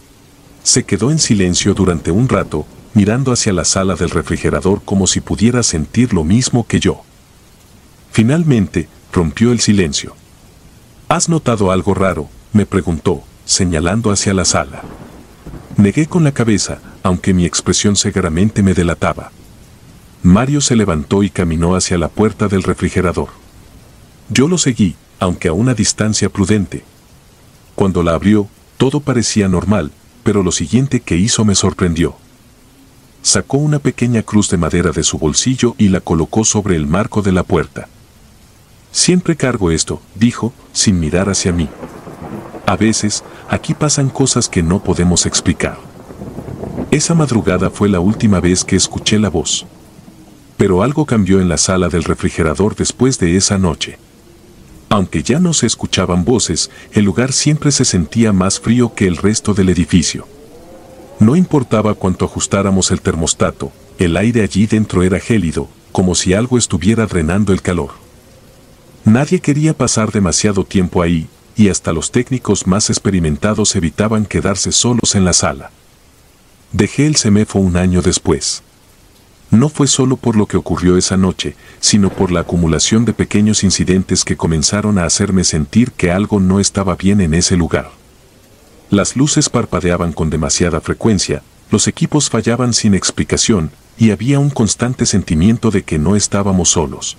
Se quedó en silencio durante un rato, mirando hacia la sala del refrigerador como si pudiera sentir lo mismo que yo. Finalmente, rompió el silencio. ¿Has notado algo raro?, me preguntó, señalando hacia la sala. Negué con la cabeza, aunque mi expresión seguramente me delataba. Mario se levantó y caminó hacia la puerta del refrigerador. Yo lo seguí, aunque a una distancia prudente. Cuando la abrió, todo parecía normal, pero lo siguiente que hizo me sorprendió. Sacó una pequeña cruz de madera de su bolsillo y la colocó sobre el marco de la puerta. Siempre cargo esto, dijo, sin mirar hacia mí. A veces, aquí pasan cosas que no podemos explicar. Esa madrugada fue la última vez que escuché la voz. Pero algo cambió en la sala del refrigerador después de esa noche. Aunque ya no se escuchaban voces, el lugar siempre se sentía más frío que el resto del edificio. No importaba cuánto ajustáramos el termostato, el aire allí dentro era gélido, como si algo estuviera drenando el calor. Nadie quería pasar demasiado tiempo ahí, y hasta los técnicos más experimentados evitaban quedarse solos en la sala. Dejé el CEMEFO un año después. No fue solo por lo que ocurrió esa noche, sino por la acumulación de pequeños incidentes que comenzaron a hacerme sentir que algo no estaba bien en ese lugar. Las luces parpadeaban con demasiada frecuencia, los equipos fallaban sin explicación, y había un constante sentimiento de que no estábamos solos.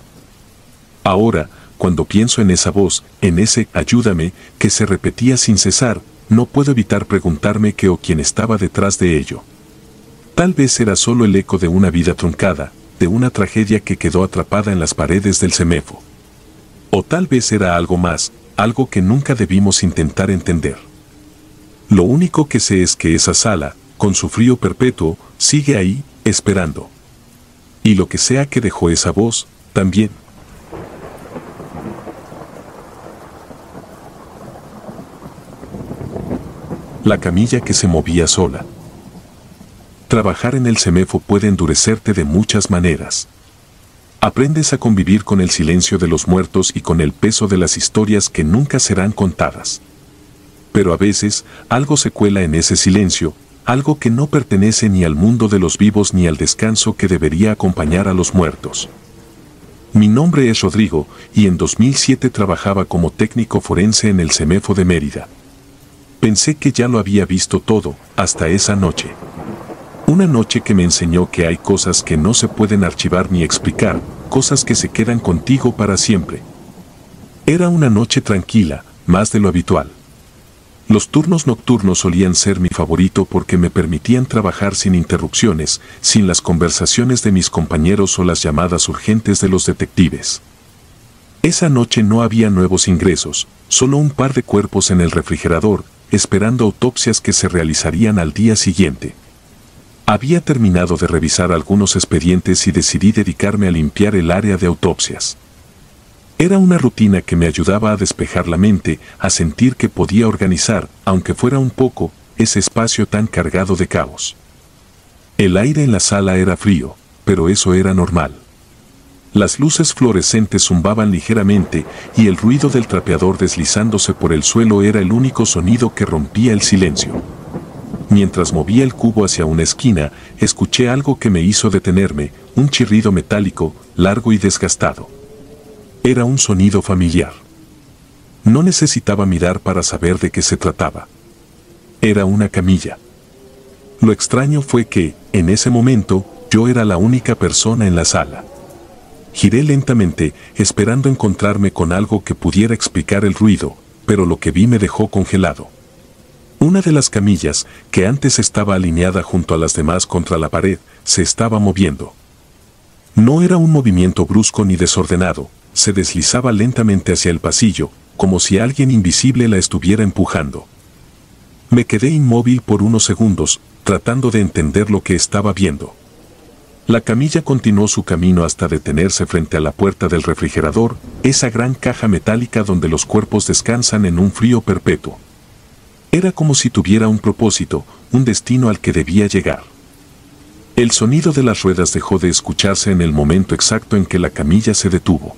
Ahora, cuando pienso en esa voz, en ese «ayúdame», que se repetía sin cesar, no puedo evitar preguntarme qué o quién estaba detrás de ello. Tal vez era solo el eco de una vida truncada, de una tragedia que quedó atrapada en las paredes del CEMEFO. O tal vez era algo más, algo que nunca debimos intentar entender. Lo único que sé es que esa sala, con su frío perpetuo, sigue ahí, esperando. Y lo que sea que dejó esa voz, también. La camilla que se movía sola. Trabajar en el CEMEFO puede endurecerte de muchas maneras. Aprendes a convivir con el silencio de los muertos y con el peso de las historias que nunca serán contadas. Pero a veces, algo se cuela en ese silencio, algo que no pertenece ni al mundo de los vivos ni al descanso que debería acompañar a los muertos. Mi nombre es Rodrigo, y en dos mil siete trabajaba como técnico forense en el CEMEFO de Mérida. Pensé que ya lo había visto todo, hasta esa noche. Una noche que me enseñó que hay cosas que no se pueden archivar ni explicar, cosas que se quedan contigo para siempre. Era una noche tranquila, más de lo habitual. Los turnos nocturnos solían ser mi favorito porque me permitían trabajar sin interrupciones, sin las conversaciones de mis compañeros o las llamadas urgentes de los detectives. Esa noche no había nuevos ingresos, solo un par de cuerpos en el refrigerador, esperando autopsias que se realizarían al día siguiente. Había terminado de revisar algunos expedientes y decidí dedicarme a limpiar el área de autopsias. Era una rutina que me ayudaba a despejar la mente, a sentir que podía organizar, aunque fuera un poco, ese espacio tan cargado de caos. El aire en la sala era frío, pero eso era normal. Las luces fluorescentes zumbaban ligeramente y el ruido del trapeador deslizándose por el suelo era el único sonido que rompía el silencio. Mientras movía el cubo hacia una esquina, escuché algo que me hizo detenerme, un chirrido metálico, largo y desgastado. Era un sonido familiar. No necesitaba mirar para saber de qué se trataba. Era una camilla. Lo extraño fue que, en ese momento, yo era la única persona en la sala. Giré lentamente, esperando encontrarme con algo que pudiera explicar el ruido, pero lo que vi me dejó congelado. Una de las camillas, que antes estaba alineada junto a las demás contra la pared, se estaba moviendo. No era un movimiento brusco ni desordenado, se deslizaba lentamente hacia el pasillo, como si alguien invisible la estuviera empujando. Me quedé inmóvil por unos segundos, tratando de entender lo que estaba viendo. La camilla continuó su camino hasta detenerse frente a la puerta del refrigerador, esa gran caja metálica donde los cuerpos descansan en un frío perpetuo. Era como si tuviera un propósito, un destino al que debía llegar. El sonido de las ruedas dejó de escucharse en el momento exacto en que la camilla se detuvo.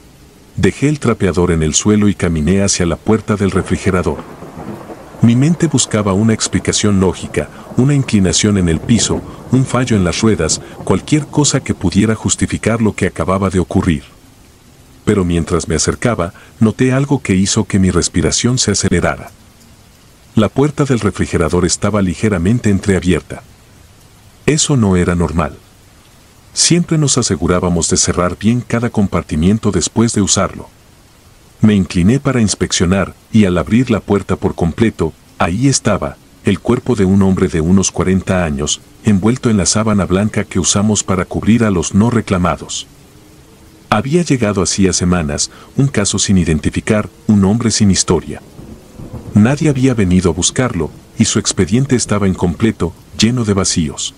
Dejé el trapeador en el suelo y caminé hacia la puerta del refrigerador. Mi mente buscaba una explicación lógica, una inclinación en el piso, un fallo en las ruedas, cualquier cosa que pudiera justificar lo que acababa de ocurrir. Pero mientras me acercaba, noté algo que hizo que mi respiración se acelerara. La puerta del refrigerador estaba ligeramente entreabierta. Eso no era normal. Siempre nos asegurábamos de cerrar bien cada compartimiento después de usarlo. Me incliné para inspeccionar, y al abrir la puerta por completo, ahí estaba, el cuerpo de un hombre de unos cuarenta años, envuelto en la sábana blanca que usamos para cubrir a los no reclamados. Había llegado hacía semanas, un caso sin identificar, un hombre sin historia. Nadie había venido a buscarlo, y su expediente estaba incompleto, lleno de vacíos.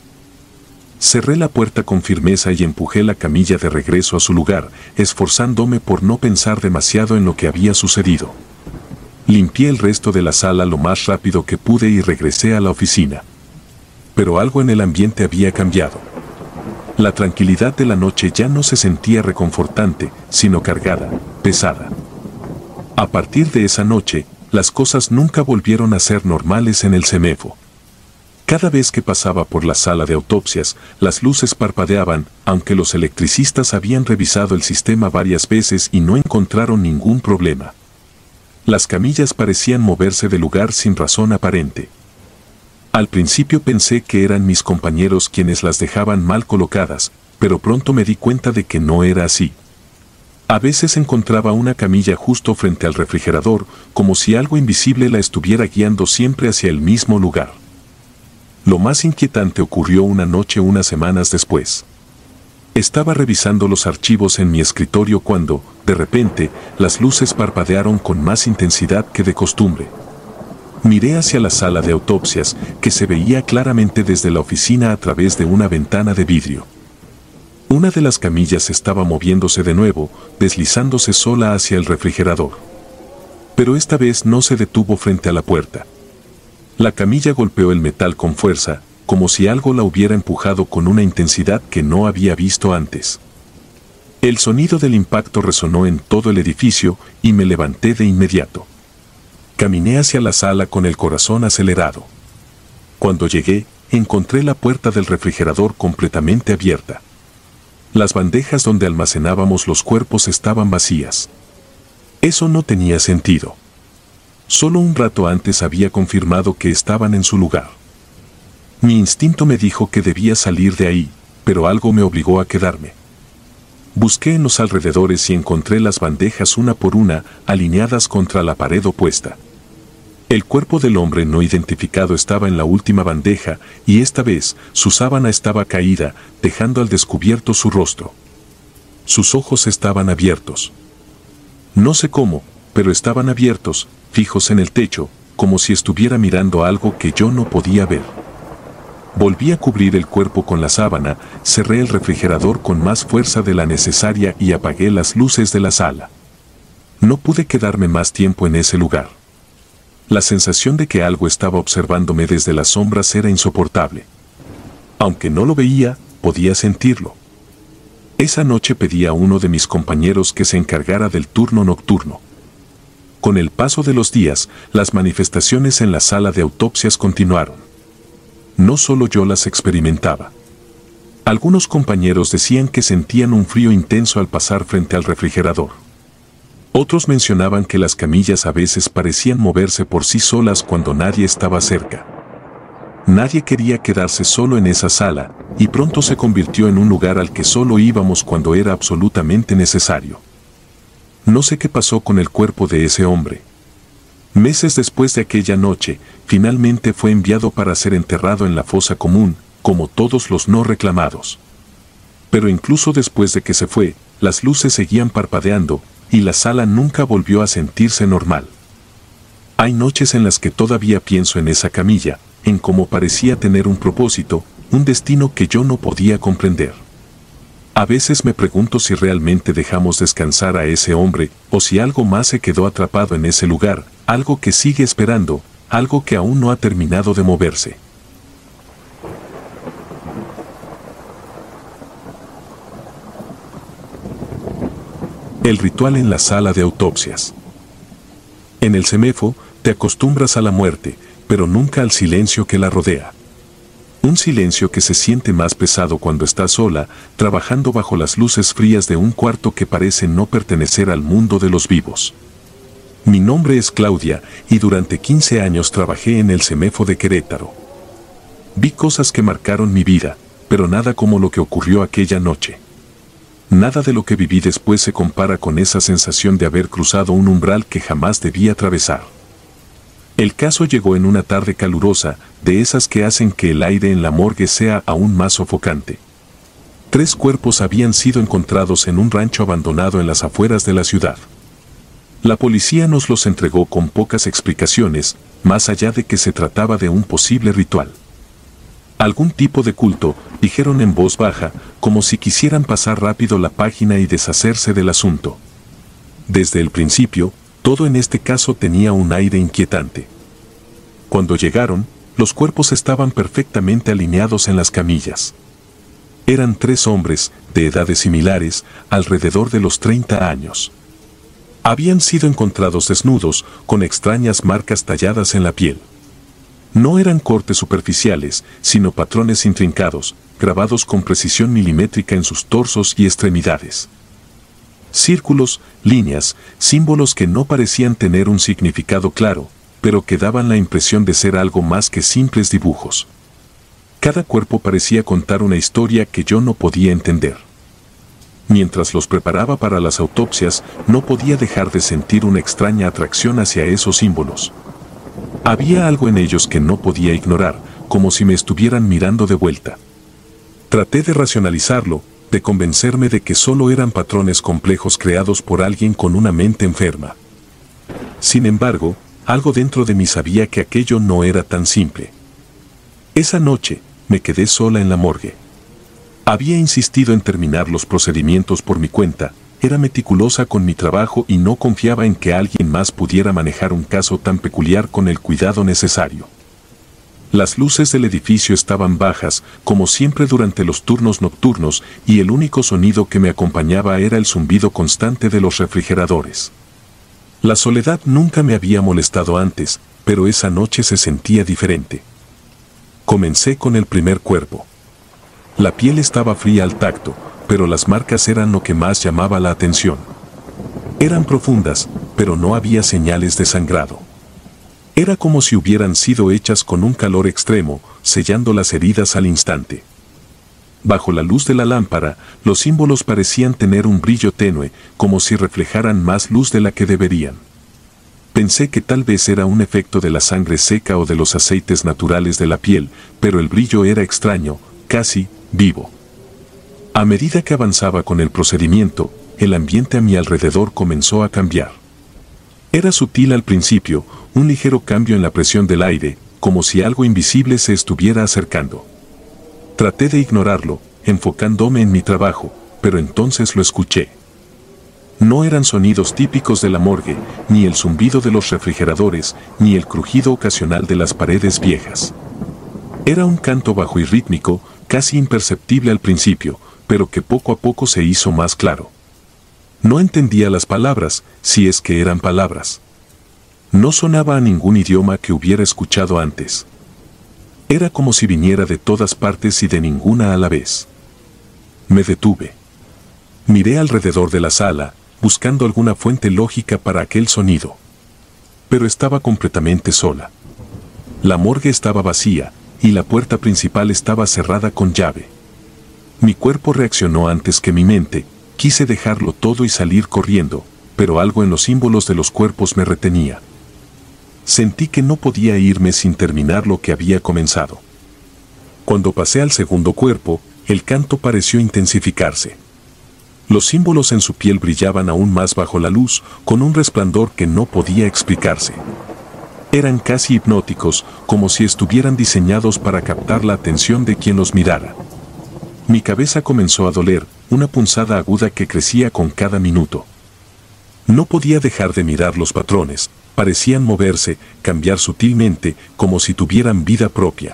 Cerré la puerta con firmeza y empujé la camilla de regreso a su lugar, esforzándome por no pensar demasiado en lo que había sucedido. Limpié el resto de la sala lo más rápido que pude y regresé a la oficina. Pero algo en el ambiente había cambiado. La tranquilidad de la noche ya no se sentía reconfortante, sino cargada, pesada. A partir de esa noche, las cosas nunca volvieron a ser normales en el CEMEFO. Cada vez que pasaba por la sala de autopsias, las luces parpadeaban, aunque los electricistas habían revisado el sistema varias veces y no encontraron ningún problema. Las camillas parecían moverse de lugar sin razón aparente. Al principio pensé que eran mis compañeros quienes las dejaban mal colocadas, pero pronto me di cuenta de que no era así. A veces encontraba una camilla justo frente al refrigerador, como si algo invisible la estuviera guiando siempre hacia el mismo lugar. Lo más inquietante ocurrió una noche unas semanas después. Estaba revisando los archivos en mi escritorio cuando, de repente, las luces parpadearon con más intensidad que de costumbre. Miré hacia la sala de autopsias, que se veía claramente desde la oficina a través de una ventana de vidrio. Una de las camillas estaba moviéndose de nuevo, deslizándose sola hacia el refrigerador. Pero esta vez no se detuvo frente a la puerta. La camilla golpeó el metal con fuerza, como si algo la hubiera empujado con una intensidad que no había visto antes. El sonido del impacto resonó en todo el edificio y me levanté de inmediato. Caminé hacia la sala con el corazón acelerado. Cuando llegué, encontré la puerta del refrigerador completamente abierta. Las bandejas donde almacenábamos los cuerpos estaban vacías. Eso no tenía sentido. Solo un rato antes había confirmado que estaban en su lugar. Mi instinto me dijo que debía salir de ahí, pero algo me obligó a quedarme. Busqué en los alrededores y encontré las bandejas una por una, alineadas contra la pared opuesta. El cuerpo del hombre no identificado estaba en la última bandeja, y esta vez su sábana estaba caída, dejando al descubierto su rostro. Sus ojos estaban abiertos. No sé cómo, pero estaban abiertos, fijos en el techo, como si estuviera mirando algo que yo no podía ver. Volví a cubrir el cuerpo con la sábana, cerré el refrigerador con más fuerza de la necesaria y apagué las luces de la sala. No pude quedarme más tiempo en ese lugar. La sensación de que algo estaba observándome desde las sombras era insoportable. Aunque no lo veía, podía sentirlo. Esa noche pedí a uno de mis compañeros que se encargara del turno nocturno. Con el paso de los días, las manifestaciones en la sala de autopsias continuaron. No solo yo las experimentaba. Algunos compañeros decían que sentían un frío intenso al pasar frente al refrigerador. Otros mencionaban que las camillas a veces parecían moverse por sí solas cuando nadie estaba cerca. Nadie quería quedarse solo en esa sala, y pronto se convirtió en un lugar al que solo íbamos cuando era absolutamente necesario. No sé qué pasó con el cuerpo de ese hombre. Meses después de aquella noche, finalmente fue enviado para ser enterrado en la fosa común, como todos los no reclamados. Pero incluso después de que se fue, las luces seguían parpadeando, y la sala nunca volvió a sentirse normal. Hay noches en las que todavía pienso en esa camilla, en cómo parecía tener un propósito, un destino que yo no podía comprender. A veces me pregunto si realmente dejamos descansar a ese hombre, o si algo más se quedó atrapado en ese lugar, algo que sigue esperando, algo que aún no ha terminado de moverse. El ritual en la sala de autopsias. En el CEMEFO, te acostumbras a la muerte, pero nunca al silencio que la rodea. Un silencio que se siente más pesado cuando estás sola, trabajando bajo las luces frías de un cuarto que parece no pertenecer al mundo de los vivos. Mi nombre es Claudia, y durante quince años trabajé en el CEMEFO de Querétaro. Vi cosas que marcaron mi vida, pero nada como lo que ocurrió aquella noche. Nada de lo que viví después se compara con esa sensación de haber cruzado un umbral que jamás debí atravesar. El caso llegó en una tarde calurosa, de esas que hacen que el aire en la morgue sea aún más sofocante. Tres cuerpos habían sido encontrados en un rancho abandonado en las afueras de la ciudad. La policía nos los entregó con pocas explicaciones, más allá de que se trataba de un posible ritual. Algún tipo de culto, dijeron en voz baja, como si quisieran pasar rápido la página y deshacerse del asunto. Desde el principio, todo en este caso tenía un aire inquietante. Cuando llegaron, los cuerpos estaban perfectamente alineados en las camillas. Eran tres hombres, de edades similares, alrededor de los treinta años. Habían sido encontrados desnudos, con extrañas marcas talladas en la piel. No eran cortes superficiales, sino patrones intrincados, grabados con precisión milimétrica en sus torsos y extremidades. Círculos, líneas, símbolos que no parecían tener un significado claro, pero que daban la impresión de ser algo más que simples dibujos. Cada cuerpo parecía contar una historia que yo no podía entender. Mientras los preparaba para las autopsias, no podía dejar de sentir una extraña atracción hacia esos símbolos. Había algo en ellos que no podía ignorar, como si me estuvieran mirando de vuelta. Traté de racionalizarlo, de convencerme de que solo eran patrones complejos creados por alguien con una mente enferma. Sin embargo, algo dentro de mí sabía que aquello no era tan simple. Esa noche, me quedé sola en la morgue. Había insistido en terminar los procedimientos por mi cuenta, era meticulosa con mi trabajo y no confiaba en que alguien más pudiera manejar un caso tan peculiar con el cuidado necesario. Las luces del edificio estaban bajas, como siempre durante los turnos nocturnos, y el único sonido que me acompañaba era el zumbido constante de los refrigeradores. La soledad nunca me había molestado antes, pero esa noche se sentía diferente. Comencé con el primer cuerpo. La piel estaba fría al tacto, pero las marcas eran lo que más llamaba la atención. Eran profundas, pero no había señales de sangrado. Era como si hubieran sido hechas con un calor extremo, sellando las heridas al instante. Bajo la luz de la lámpara, los símbolos parecían tener un brillo tenue, como si reflejaran más luz de la que deberían. Pensé que tal vez era un efecto de la sangre seca o de los aceites naturales de la piel, pero el brillo era extraño, casi vivo. A medida que avanzaba con el procedimiento, el ambiente a mi alrededor comenzó a cambiar. Era sutil al principio, un ligero cambio en la presión del aire, como si algo invisible se estuviera acercando. Traté de ignorarlo, enfocándome en mi trabajo, pero entonces lo escuché. No eran sonidos típicos de la morgue, ni el zumbido de los refrigeradores, ni el crujido ocasional de las paredes viejas. Era un canto bajo y rítmico, casi imperceptible al principio, pero que poco a poco se hizo más claro. No entendía las palabras, si es que eran palabras. No sonaba a ningún idioma que hubiera escuchado antes. Era como si viniera de todas partes y de ninguna a la vez. Me detuve. Miré alrededor de la sala, buscando alguna fuente lógica para aquel sonido. Pero estaba completamente sola. La morgue estaba vacía, y la puerta principal estaba cerrada con llave. Mi cuerpo reaccionó antes que mi mente, quise dejarlo todo y salir corriendo, pero algo en los símbolos de los cuerpos me retenía. Sentí que no podía irme sin terminar lo que había comenzado. Cuando pasé al segundo cuerpo, el canto pareció intensificarse. Los símbolos en su piel brillaban aún más bajo la luz, con un resplandor que no podía explicarse. Eran casi hipnóticos, como si estuvieran diseñados para captar la atención de quien los mirara. Mi cabeza comenzó a doler, una punzada aguda que crecía con cada minuto. No podía dejar de mirar los patrones, parecían moverse, cambiar sutilmente, como si tuvieran vida propia.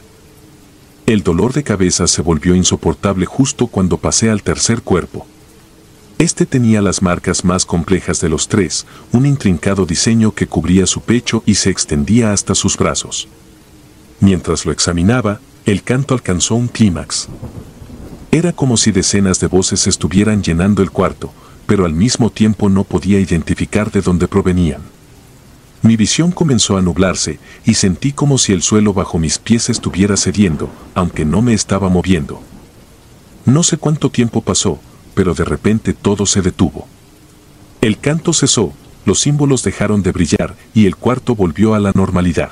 El dolor de cabeza se volvió insoportable justo cuando pasé al tercer cuerpo. Este tenía las marcas más complejas de los tres, un intrincado diseño que cubría su pecho y se extendía hasta sus brazos. Mientras lo examinaba, el canto alcanzó un clímax. Era como si decenas de voces estuvieran llenando el cuarto, pero al mismo tiempo no podía identificar de dónde provenían. Mi visión comenzó a nublarse y sentí como si el suelo bajo mis pies estuviera cediendo, aunque no me estaba moviendo. No sé cuánto tiempo pasó, pero de repente todo se detuvo. El canto cesó, los símbolos dejaron de brillar y el cuarto volvió a la normalidad.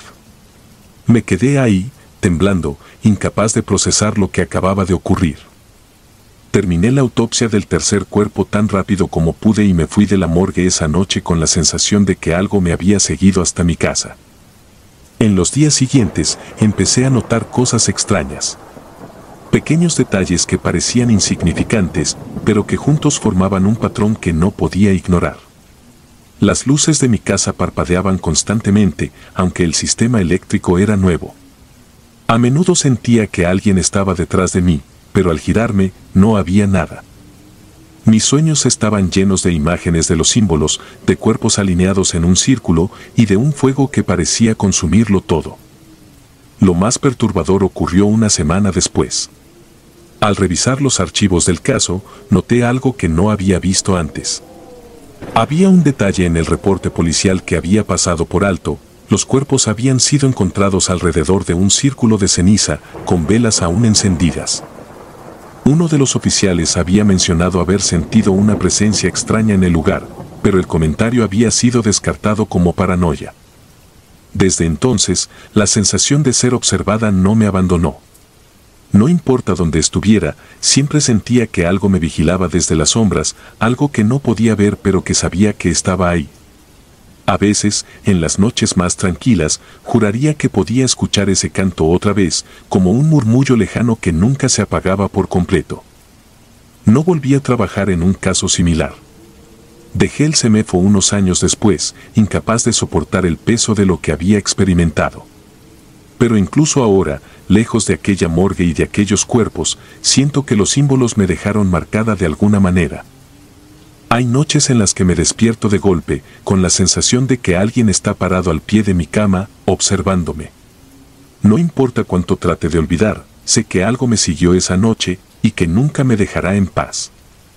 Me quedé ahí, temblando, incapaz de procesar lo que acababa de ocurrir. Terminé la autopsia del tercer cuerpo tan rápido como pude y me fui de la morgue esa noche con la sensación de que algo me había seguido hasta mi casa. En los días siguientes, empecé a notar cosas extrañas. Pequeños detalles que parecían insignificantes, pero que juntos formaban un patrón que no podía ignorar. Las luces de mi casa parpadeaban constantemente, aunque el sistema eléctrico era nuevo. A menudo sentía que alguien estaba detrás de mí, pero al girarme, no había nada. Mis sueños estaban llenos de imágenes de los símbolos, de cuerpos alineados en un círculo y de un fuego que parecía consumirlo todo. Lo más perturbador ocurrió una semana después. Al revisar los archivos del caso, noté algo que no había visto antes. Había un detalle en el reporte policial que había pasado por alto: los cuerpos habían sido encontrados alrededor de un círculo de ceniza, con velas aún encendidas. Uno de los oficiales había mencionado haber sentido una presencia extraña en el lugar, pero el comentario había sido descartado como paranoia. Desde entonces, la sensación de ser observada no me abandonó. No importa dónde estuviera, siempre sentía que algo me vigilaba desde las sombras, algo que no podía ver pero que sabía que estaba ahí. A veces, en las noches más tranquilas, juraría que podía escuchar ese canto otra vez, como un murmullo lejano que nunca se apagaba por completo. No volví a trabajar en un caso similar. Dejé el CEMEFO unos años después, incapaz de soportar el peso de lo que había experimentado. Pero incluso ahora, lejos de aquella morgue y de aquellos cuerpos, siento que los símbolos me dejaron marcada de alguna manera. Hay noches en las que me despierto de golpe, con la sensación de que alguien está parado al pie de mi cama, observándome. No importa cuánto trate de olvidar, sé que algo me siguió esa noche, y que nunca me dejará en paz.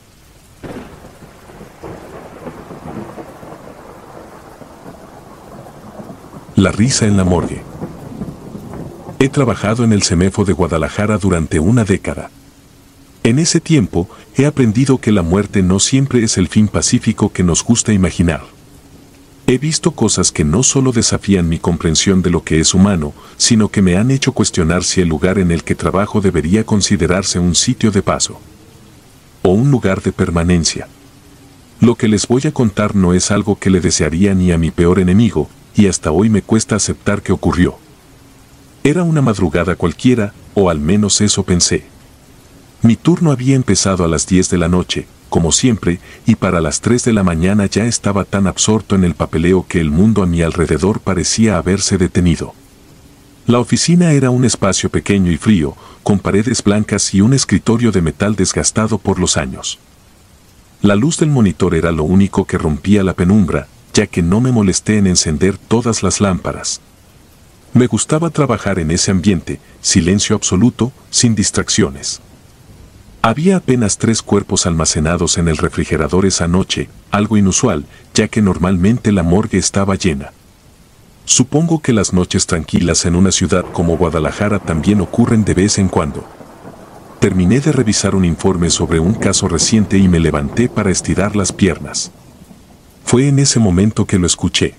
La risa en la morgue. He trabajado en el CEMEFO de Guadalajara durante una década. En ese tiempo, he aprendido que la muerte no siempre es el fin pacífico que nos gusta imaginar. He visto cosas que no solo desafían mi comprensión de lo que es humano, sino que me han hecho cuestionar si el lugar en el que trabajo debería considerarse un sitio de paso o un lugar de permanencia. Lo que les voy a contar no es algo que le desearía ni a mi peor enemigo, y hasta hoy me cuesta aceptar que ocurrió. Era una madrugada cualquiera, o al menos eso pensé. Mi turno había empezado a las diez de la noche, como siempre, y para las tres de la mañana ya estaba tan absorto en el papeleo que el mundo a mi alrededor parecía haberse detenido. La oficina era un espacio pequeño y frío, con paredes blancas y un escritorio de metal desgastado por los años. La luz del monitor era lo único que rompía la penumbra, ya que no me molesté en encender todas las lámparas. Me gustaba trabajar en ese ambiente, silencio absoluto, sin distracciones. Había apenas tres cuerpos almacenados en el refrigerador esa noche, algo inusual, ya que normalmente la morgue estaba llena. Supongo que las noches tranquilas en una ciudad como Guadalajara también ocurren de vez en cuando. Terminé de revisar un informe sobre un caso reciente y me levanté para estirar las piernas. Fue en ese momento que lo escuché.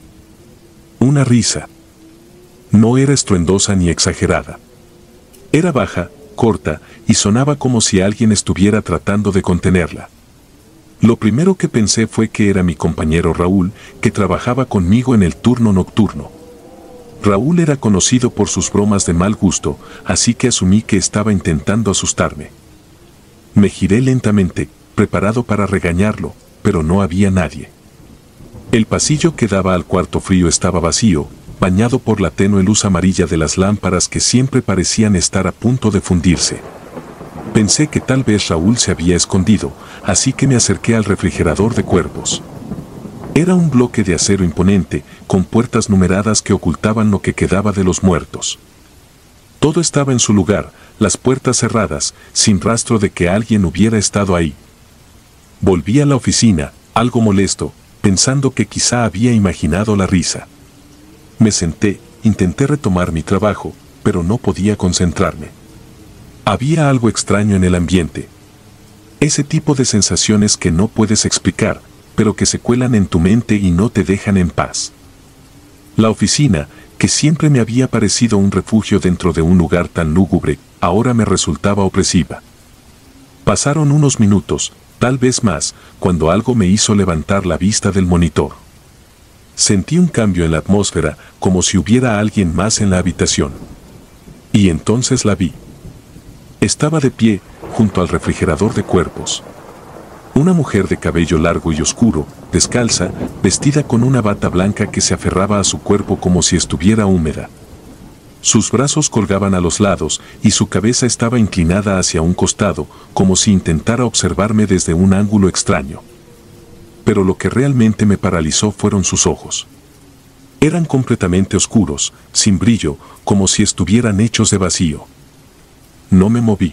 Una risa. No era estruendosa ni exagerada. Era baja, corta, y sonaba como si alguien estuviera tratando de contenerla. Lo primero que pensé fue que era mi compañero Raúl, que trabajaba conmigo en el turno nocturno. Raúl era conocido por sus bromas de mal gusto, así que asumí que estaba intentando asustarme. Me giré lentamente, preparado para regañarlo, pero no había nadie. El pasillo que daba al cuarto frío estaba vacío, bañado por la tenue luz amarilla de las lámparas que siempre parecían estar a punto de fundirse. Pensé que tal vez Raúl se había escondido, así que me acerqué al refrigerador de cuerpos. Era un bloque de acero imponente, con puertas numeradas que ocultaban lo que quedaba de los muertos. Todo estaba en su lugar, las puertas cerradas, sin rastro de que alguien hubiera estado ahí. Volví a la oficina, algo molesto, pensando que quizá había imaginado la risa. Me senté, intenté retomar mi trabajo, pero no podía concentrarme. Había algo extraño en el ambiente. Ese tipo de sensaciones que no puedes explicar, pero que se cuelan en tu mente y no te dejan en paz. La oficina, que siempre me había parecido un refugio dentro de un lugar tan lúgubre, ahora me resultaba opresiva. Pasaron unos minutos, tal vez más, cuando algo me hizo levantar la vista del monitor. Sentí un cambio en la atmósfera, como si hubiera alguien más en la habitación. Y entonces la vi. Estaba de pie, junto al refrigerador de cuerpos. Una mujer de cabello largo y oscuro, descalza, vestida con una bata blanca que se aferraba a su cuerpo como si estuviera húmeda. Sus brazos colgaban a los lados y su cabeza estaba inclinada hacia un costado, como si intentara observarme desde un ángulo extraño. Pero lo que realmente me paralizó fueron sus ojos. Eran completamente oscuros, sin brillo, como si estuvieran hechos de vacío. No me moví.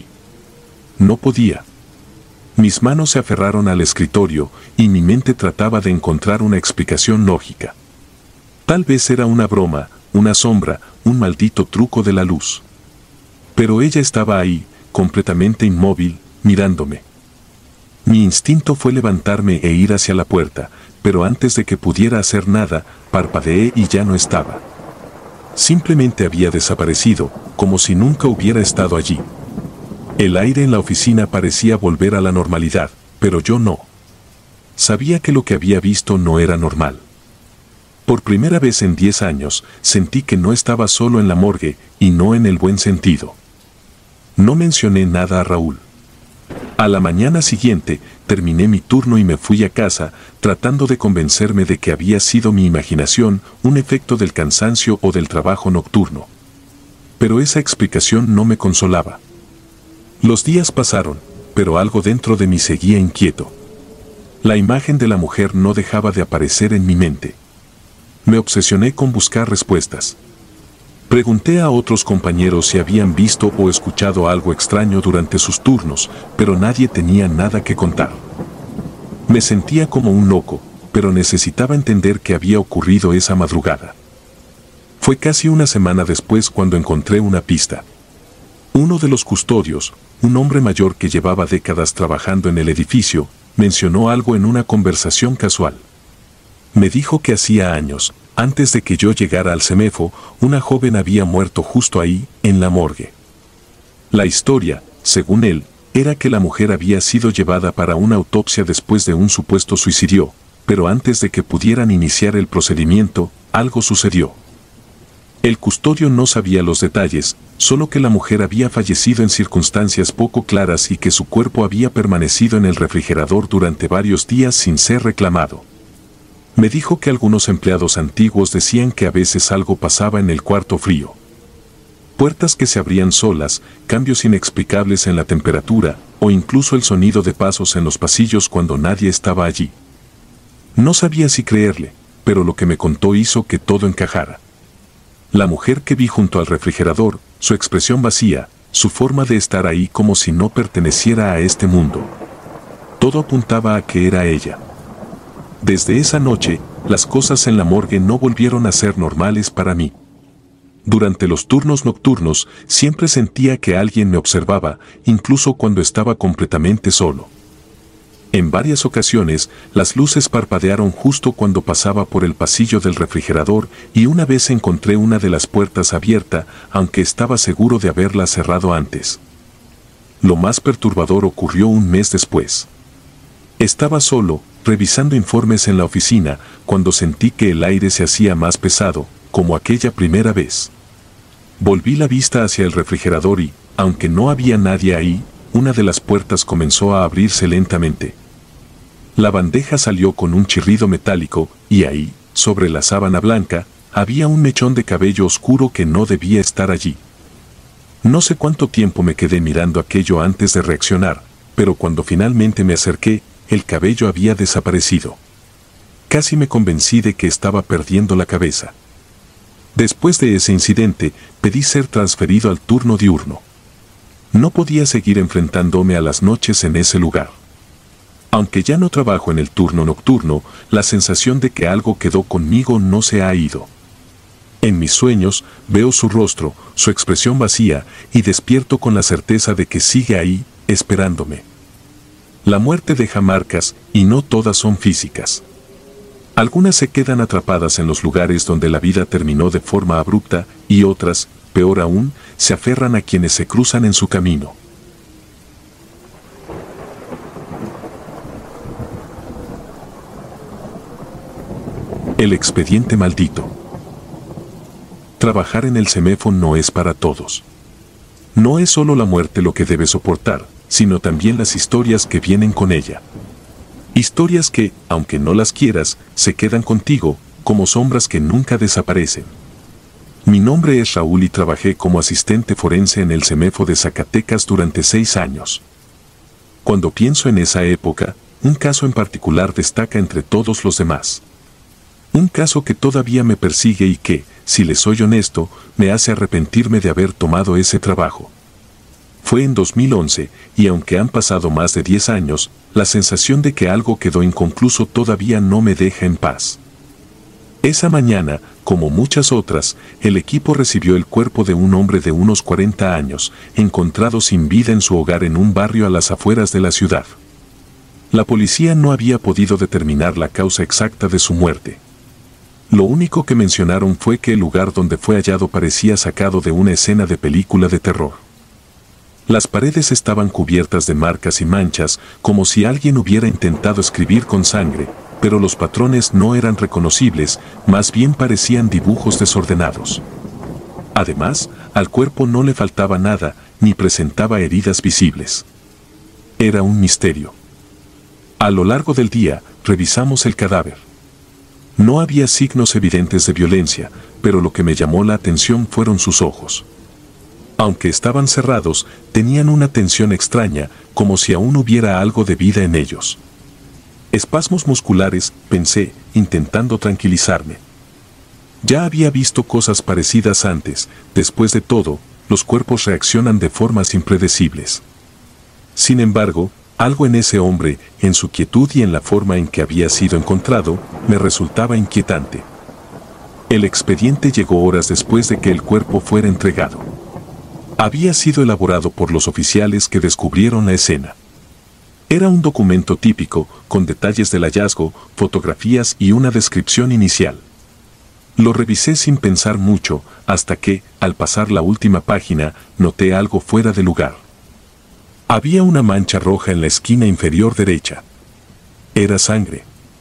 No podía. Mis manos se aferraron al escritorio y mi mente trataba de encontrar una explicación lógica. Tal vez era una broma, una sombra, un maldito truco de la luz. Pero ella estaba ahí, completamente inmóvil, mirándome. Mi instinto fue levantarme e ir hacia la puerta, pero antes de que pudiera hacer nada, parpadeé y ya no estaba. Simplemente había desaparecido, como si nunca hubiera estado allí. El aire en la oficina parecía volver a la normalidad, pero yo no. Sabía que lo que había visto no era normal. Por primera vez en diez años, sentí que no estaba solo en la morgue, y no en el buen sentido. No mencioné nada a Raúl. A la mañana siguiente, terminé mi turno y me fui a casa, tratando de convencerme de que había sido mi imaginación, un efecto del cansancio o del trabajo nocturno. Pero esa explicación no me consolaba. Los días pasaron, pero algo dentro de mí seguía inquieto. La imagen de la mujer no dejaba de aparecer en mi mente. Me obsesioné con buscar respuestas. Pregunté a otros compañeros si habían visto o escuchado algo extraño durante sus turnos, pero nadie tenía nada que contar. Me sentía como un loco, pero necesitaba entender qué había ocurrido esa madrugada. Fue casi una semana después cuando encontré una pista. Uno de los custodios, un hombre mayor que llevaba décadas trabajando en el edificio, mencionó algo en una conversación casual. Me dijo que hacía años, antes de que yo llegara al CEMEFO, una joven había muerto justo ahí, en la morgue. La historia, según él, era que la mujer había sido llevada para una autopsia después de un supuesto suicidio, pero antes de que pudieran iniciar el procedimiento, algo sucedió. El custodio no sabía los detalles, solo que la mujer había fallecido en circunstancias poco claras y que su cuerpo había permanecido en el refrigerador durante varios días sin ser reclamado. Me dijo que algunos empleados antiguos decían que a veces algo pasaba en el cuarto frío. Puertas que se abrían solas, cambios inexplicables en la temperatura, o incluso el sonido de pasos en los pasillos cuando nadie estaba allí. No sabía si creerle, pero lo que me contó hizo que todo encajara. La mujer que vi junto al refrigerador, su expresión vacía, su forma de estar ahí como si no perteneciera a este mundo. Todo apuntaba a que era ella. Desde esa noche, las cosas en la morgue no volvieron a ser normales para mí. Durante los turnos nocturnos, siempre sentía que alguien me observaba, incluso cuando estaba completamente solo. En varias ocasiones, las luces parpadearon justo cuando pasaba por el pasillo del refrigerador y una vez encontré una de las puertas abierta, aunque estaba seguro de haberla cerrado antes. Lo más perturbador ocurrió un mes después. Estaba solo, revisando informes en la oficina, cuando sentí que el aire se hacía más pesado, como aquella primera vez. Volví la vista hacia el refrigerador y, aunque no había nadie ahí, una de las puertas comenzó a abrirse lentamente. La bandeja salió con un chirrido metálico, y ahí, sobre la sábana blanca, había un mechón de cabello oscuro que no debía estar allí. No sé cuánto tiempo me quedé mirando aquello antes de reaccionar, pero cuando finalmente me acerqué, el cabello había desaparecido. Casi me convencí de que estaba perdiendo la cabeza. Después de ese incidente, pedí ser transferido al turno diurno. No podía seguir enfrentándome a las noches en ese lugar. Aunque ya no trabajo en el turno nocturno, la sensación de que algo quedó conmigo no se ha ido. En mis sueños, veo su rostro, su expresión vacía, y despierto con la certeza de que sigue ahí, esperándome. La muerte deja marcas, y no todas son físicas. Algunas se quedan atrapadas en los lugares donde la vida terminó de forma abrupta, y otras, peor aún, se aferran a quienes se cruzan en su camino. El expediente maldito. Trabajar en el CEMEFO no es para todos. No es solo la muerte lo que debes soportar, sino también las historias que vienen con ella. Historias que, aunque no las quieras, se quedan contigo, como sombras que nunca desaparecen. Mi nombre es Raúl y trabajé como asistente forense en el CEMEFO de Zacatecas durante seis años. Cuando pienso en esa época, un caso en particular destaca entre todos los demás. Un caso que todavía me persigue y que, si les soy honesto, me hace arrepentirme de haber tomado ese trabajo. Fue en dos mil once, y aunque han pasado más de diez años, la sensación de que algo quedó inconcluso todavía no me deja en paz. Esa mañana, como muchas otras, el equipo recibió el cuerpo de un hombre de unos cuarenta años, encontrado sin vida en su hogar en un barrio a las afueras de la ciudad. La policía no había podido determinar la causa exacta de su muerte. Lo único que mencionaron fue que el lugar donde fue hallado parecía sacado de una escena de película de terror. Las paredes estaban cubiertas de marcas y manchas, como si alguien hubiera intentado escribir con sangre, pero los patrones no eran reconocibles, más bien parecían dibujos desordenados. Además, al cuerpo no le faltaba nada, ni presentaba heridas visibles. Era un misterio. A lo largo del día, revisamos el cadáver. No había signos evidentes de violencia, pero lo que me llamó la atención fueron sus ojos. Aunque estaban cerrados, tenían una tensión extraña, como si aún hubiera algo de vida en ellos. Espasmos musculares, pensé, intentando tranquilizarme. Ya había visto cosas parecidas antes, después de todo, los cuerpos reaccionan de formas impredecibles. Sin embargo, algo en ese hombre, en su quietud y en la forma en que había sido encontrado, me resultaba inquietante. El expediente llegó horas después de que el cuerpo fuera entregado. Había sido elaborado por los oficiales que descubrieron la escena. Era un documento típico, con detalles del hallazgo, fotografías y una descripción inicial. Lo revisé sin pensar mucho, hasta que, al pasar la última página, noté algo fuera de lugar. Había una mancha roja en la esquina inferior derecha. Era sangre.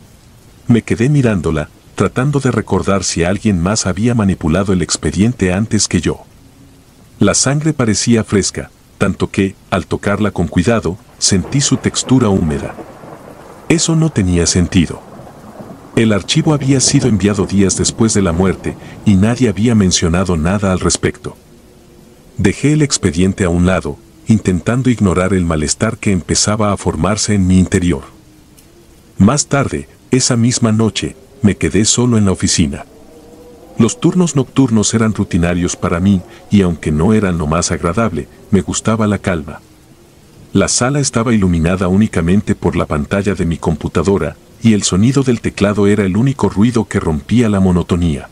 Me quedé mirándola, tratando de recordar si alguien más había manipulado el expediente antes que yo. La sangre parecía fresca, tanto que, al tocarla con cuidado, sentí su textura húmeda. Eso no tenía sentido. El archivo había sido enviado días después de la muerte, y nadie había mencionado nada al respecto. Dejé el expediente a un lado, intentando ignorar el malestar que empezaba a formarse en mi interior. Más tarde, esa misma noche, me quedé solo en la oficina. Los turnos nocturnos eran rutinarios para mí, y aunque no eran lo más agradable, me gustaba la calma. La sala estaba iluminada únicamente por la pantalla de mi computadora, y el sonido del teclado era el único ruido que rompía la monotonía.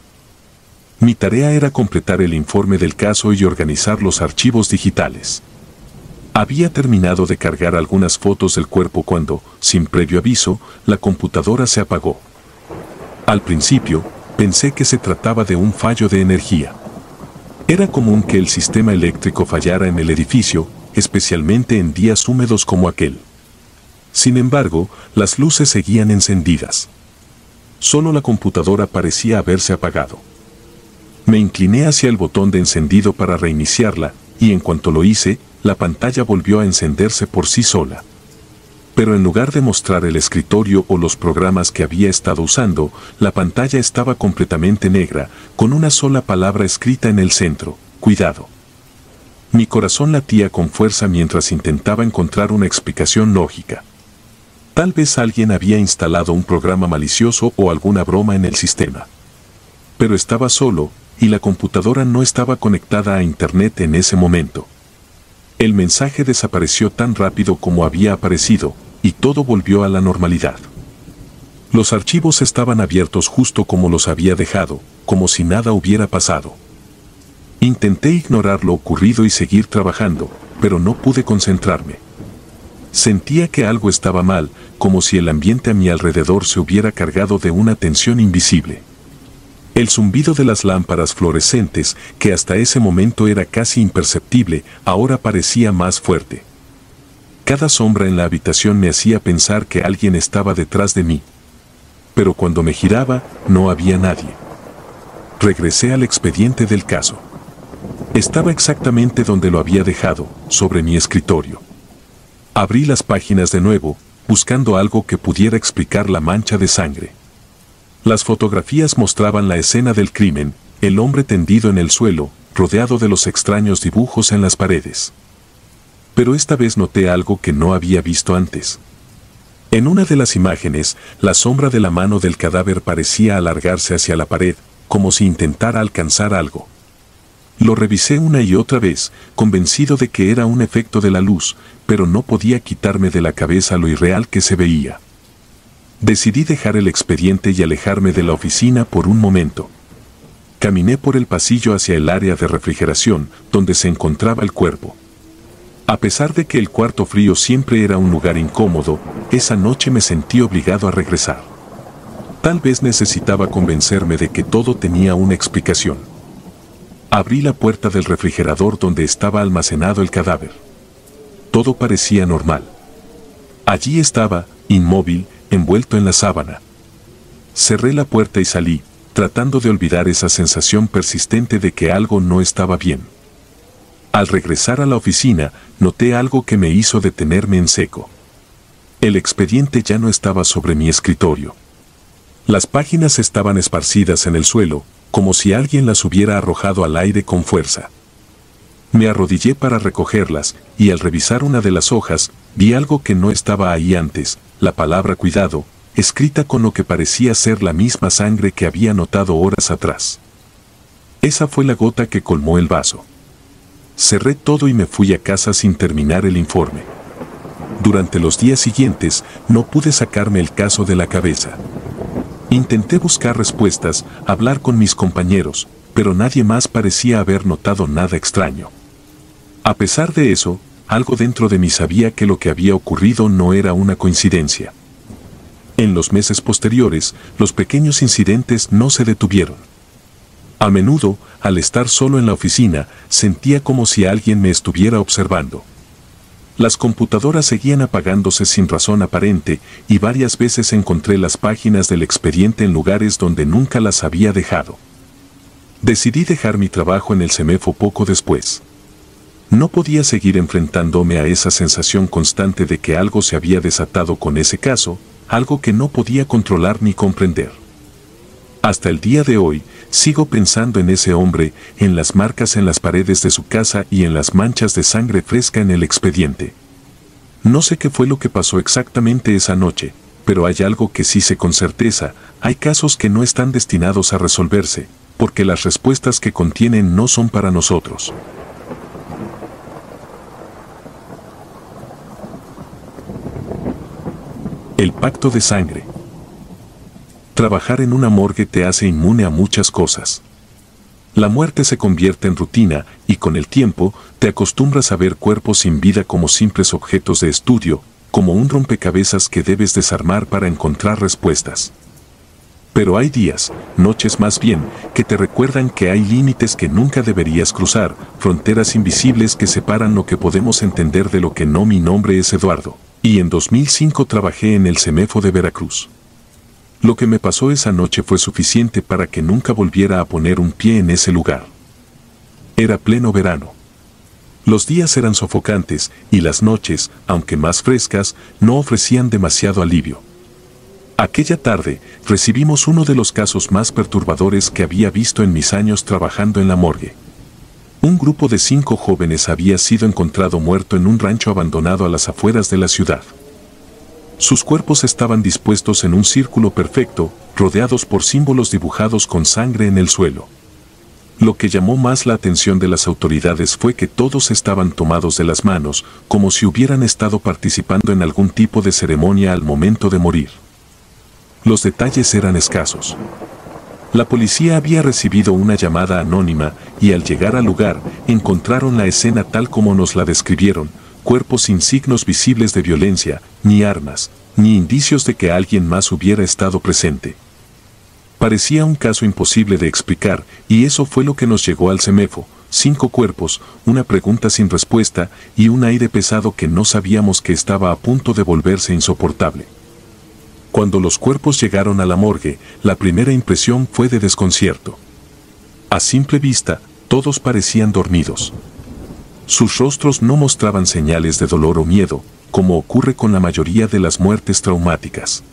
Mi tarea era completar el informe del caso y organizar los archivos digitales. Había terminado de cargar algunas fotos del cuerpo cuando, sin previo aviso, la computadora se apagó. Al principio, pensé que se trataba de un fallo de energía. Era común que el sistema eléctrico fallara en el edificio, especialmente en días húmedos como aquel. Sin embargo, las luces seguían encendidas. Solo la computadora parecía haberse apagado. Me incliné hacia el botón de encendido para reiniciarla, y en cuanto lo hice, la pantalla volvió a encenderse por sí sola. Pero en lugar de mostrar el escritorio o los programas que había estado usando, la pantalla estaba completamente negra, con una sola palabra escrita en el centro: cuidado. Mi corazón latía con fuerza mientras intentaba encontrar una explicación lógica. Tal vez alguien había instalado un programa malicioso o alguna broma en el sistema. Pero estaba solo, y la computadora no estaba conectada a Internet en ese momento. El mensaje desapareció tan rápido como había aparecido, y todo volvió a la normalidad. Los archivos estaban abiertos justo como los había dejado, como si nada hubiera pasado. Intenté ignorar lo ocurrido y seguir trabajando, pero no pude concentrarme. Sentía que algo estaba mal, como si el ambiente a mi alrededor se hubiera cargado de una tensión invisible. El zumbido de las lámparas fluorescentes, que hasta ese momento era casi imperceptible, ahora parecía más fuerte. Cada sombra en la habitación me hacía pensar que alguien estaba detrás de mí. Pero cuando me giraba, no había nadie. Regresé al expediente del caso. Estaba exactamente donde lo había dejado, sobre mi escritorio. Abrí las páginas de nuevo, buscando algo que pudiera explicar la mancha de sangre. Las fotografías mostraban la escena del crimen, el hombre tendido en el suelo, rodeado de los extraños dibujos en las paredes. Pero esta vez noté algo que no había visto antes. En una de las imágenes, la sombra de la mano del cadáver parecía alargarse hacia la pared, como si intentara alcanzar algo. Lo revisé una y otra vez, convencido de que era un efecto de la luz, pero no podía quitarme de la cabeza lo irreal que se veía. Decidí dejar el expediente y alejarme de la oficina por un momento. Caminé por el pasillo hacia el área de refrigeración, donde se encontraba el cuerpo. A pesar de que el cuarto frío siempre era un lugar incómodo, esa noche me sentí obligado a regresar. Tal vez necesitaba convencerme de que todo tenía una explicación. Abrí la puerta del refrigerador donde estaba almacenado el cadáver. Todo parecía normal. Allí estaba, inmóvil, envuelto en la sábana. Cerré la puerta y salí, tratando de olvidar esa sensación persistente de que algo no estaba bien. Al regresar a la oficina, noté algo que me hizo detenerme en seco. El expediente ya no estaba sobre mi escritorio. Las páginas estaban esparcidas en el suelo, como si alguien las hubiera arrojado al aire con fuerza. Me arrodillé para recogerlas, y al revisar una de las hojas, vi algo que no estaba ahí antes, la palabra cuidado, escrita con lo que parecía ser la misma sangre que había notado horas atrás. Esa fue la gota que colmó el vaso. Cerré todo y me fui a casa sin terminar el informe. Durante los días siguientes, no pude sacarme el caso de la cabeza. Intenté buscar respuestas, hablar con mis compañeros, pero nadie más parecía haber notado nada extraño. A pesar de eso, algo dentro de mí sabía que lo que había ocurrido no era una coincidencia. En los meses posteriores, los pequeños incidentes no se detuvieron. A menudo, al estar solo en la oficina, sentía como si alguien me estuviera observando. Las computadoras seguían apagándose sin razón aparente, y varias veces encontré las páginas del expediente en lugares donde nunca las había dejado. Decidí dejar mi trabajo en el CEMEFO poco después. No podía seguir enfrentándome a esa sensación constante de que algo se había desatado con ese caso, algo que no podía controlar ni comprender. Hasta el día de hoy, sigo pensando en ese hombre, en las marcas en las paredes de su casa y en las manchas de sangre fresca en el expediente. No sé qué fue lo que pasó exactamente esa noche, pero hay algo que sí sé con certeza: hay casos que no están destinados a resolverse, porque las respuestas que contienen no son para nosotros. El pacto de sangre. Trabajar en una morgue te hace inmune a muchas cosas. La muerte se convierte en rutina y con el tiempo te acostumbras a ver cuerpos sin vida como simples objetos de estudio, como un rompecabezas que debes desarmar para encontrar respuestas. Pero hay días, noches más bien, que te recuerdan que hay límites que nunca deberías cruzar, fronteras invisibles que separan lo que podemos entender de lo que no. Mi nombre es Eduardo, y en dos mil cinco trabajé en el CEMEFO de Veracruz. Lo que me pasó esa noche fue suficiente para que nunca volviera a poner un pie en ese lugar. Era pleno verano. Los días eran sofocantes y las noches, aunque más frescas, no ofrecían demasiado alivio. Aquella tarde, recibimos uno de los casos más perturbadores que había visto en mis años trabajando en la morgue. Un grupo de cinco jóvenes había sido encontrado muerto en un rancho abandonado a las afueras de la ciudad. Sus cuerpos estaban dispuestos en un círculo perfecto, rodeados por símbolos dibujados con sangre en el suelo. Lo que llamó más la atención de las autoridades fue que todos estaban tomados de las manos, como si hubieran estado participando en algún tipo de ceremonia al momento de morir. Los detalles eran escasos. La policía había recibido una llamada anónima y al llegar al lugar encontraron la escena tal como nos la describieron, cuerpos sin signos visibles de violencia, ni armas, ni indicios de que alguien más hubiera estado presente. Parecía un caso imposible de explicar y eso fue lo que nos llegó al CEMEFO, cinco cuerpos, una pregunta sin respuesta y un aire pesado que no sabíamos que estaba a punto de volverse insoportable. Cuando los cuerpos llegaron a la morgue, la primera impresión fue de desconcierto. A simple vista, todos parecían dormidos. Sus rostros no mostraban señales de dolor o miedo, como ocurre con la mayoría de las muertes traumáticas.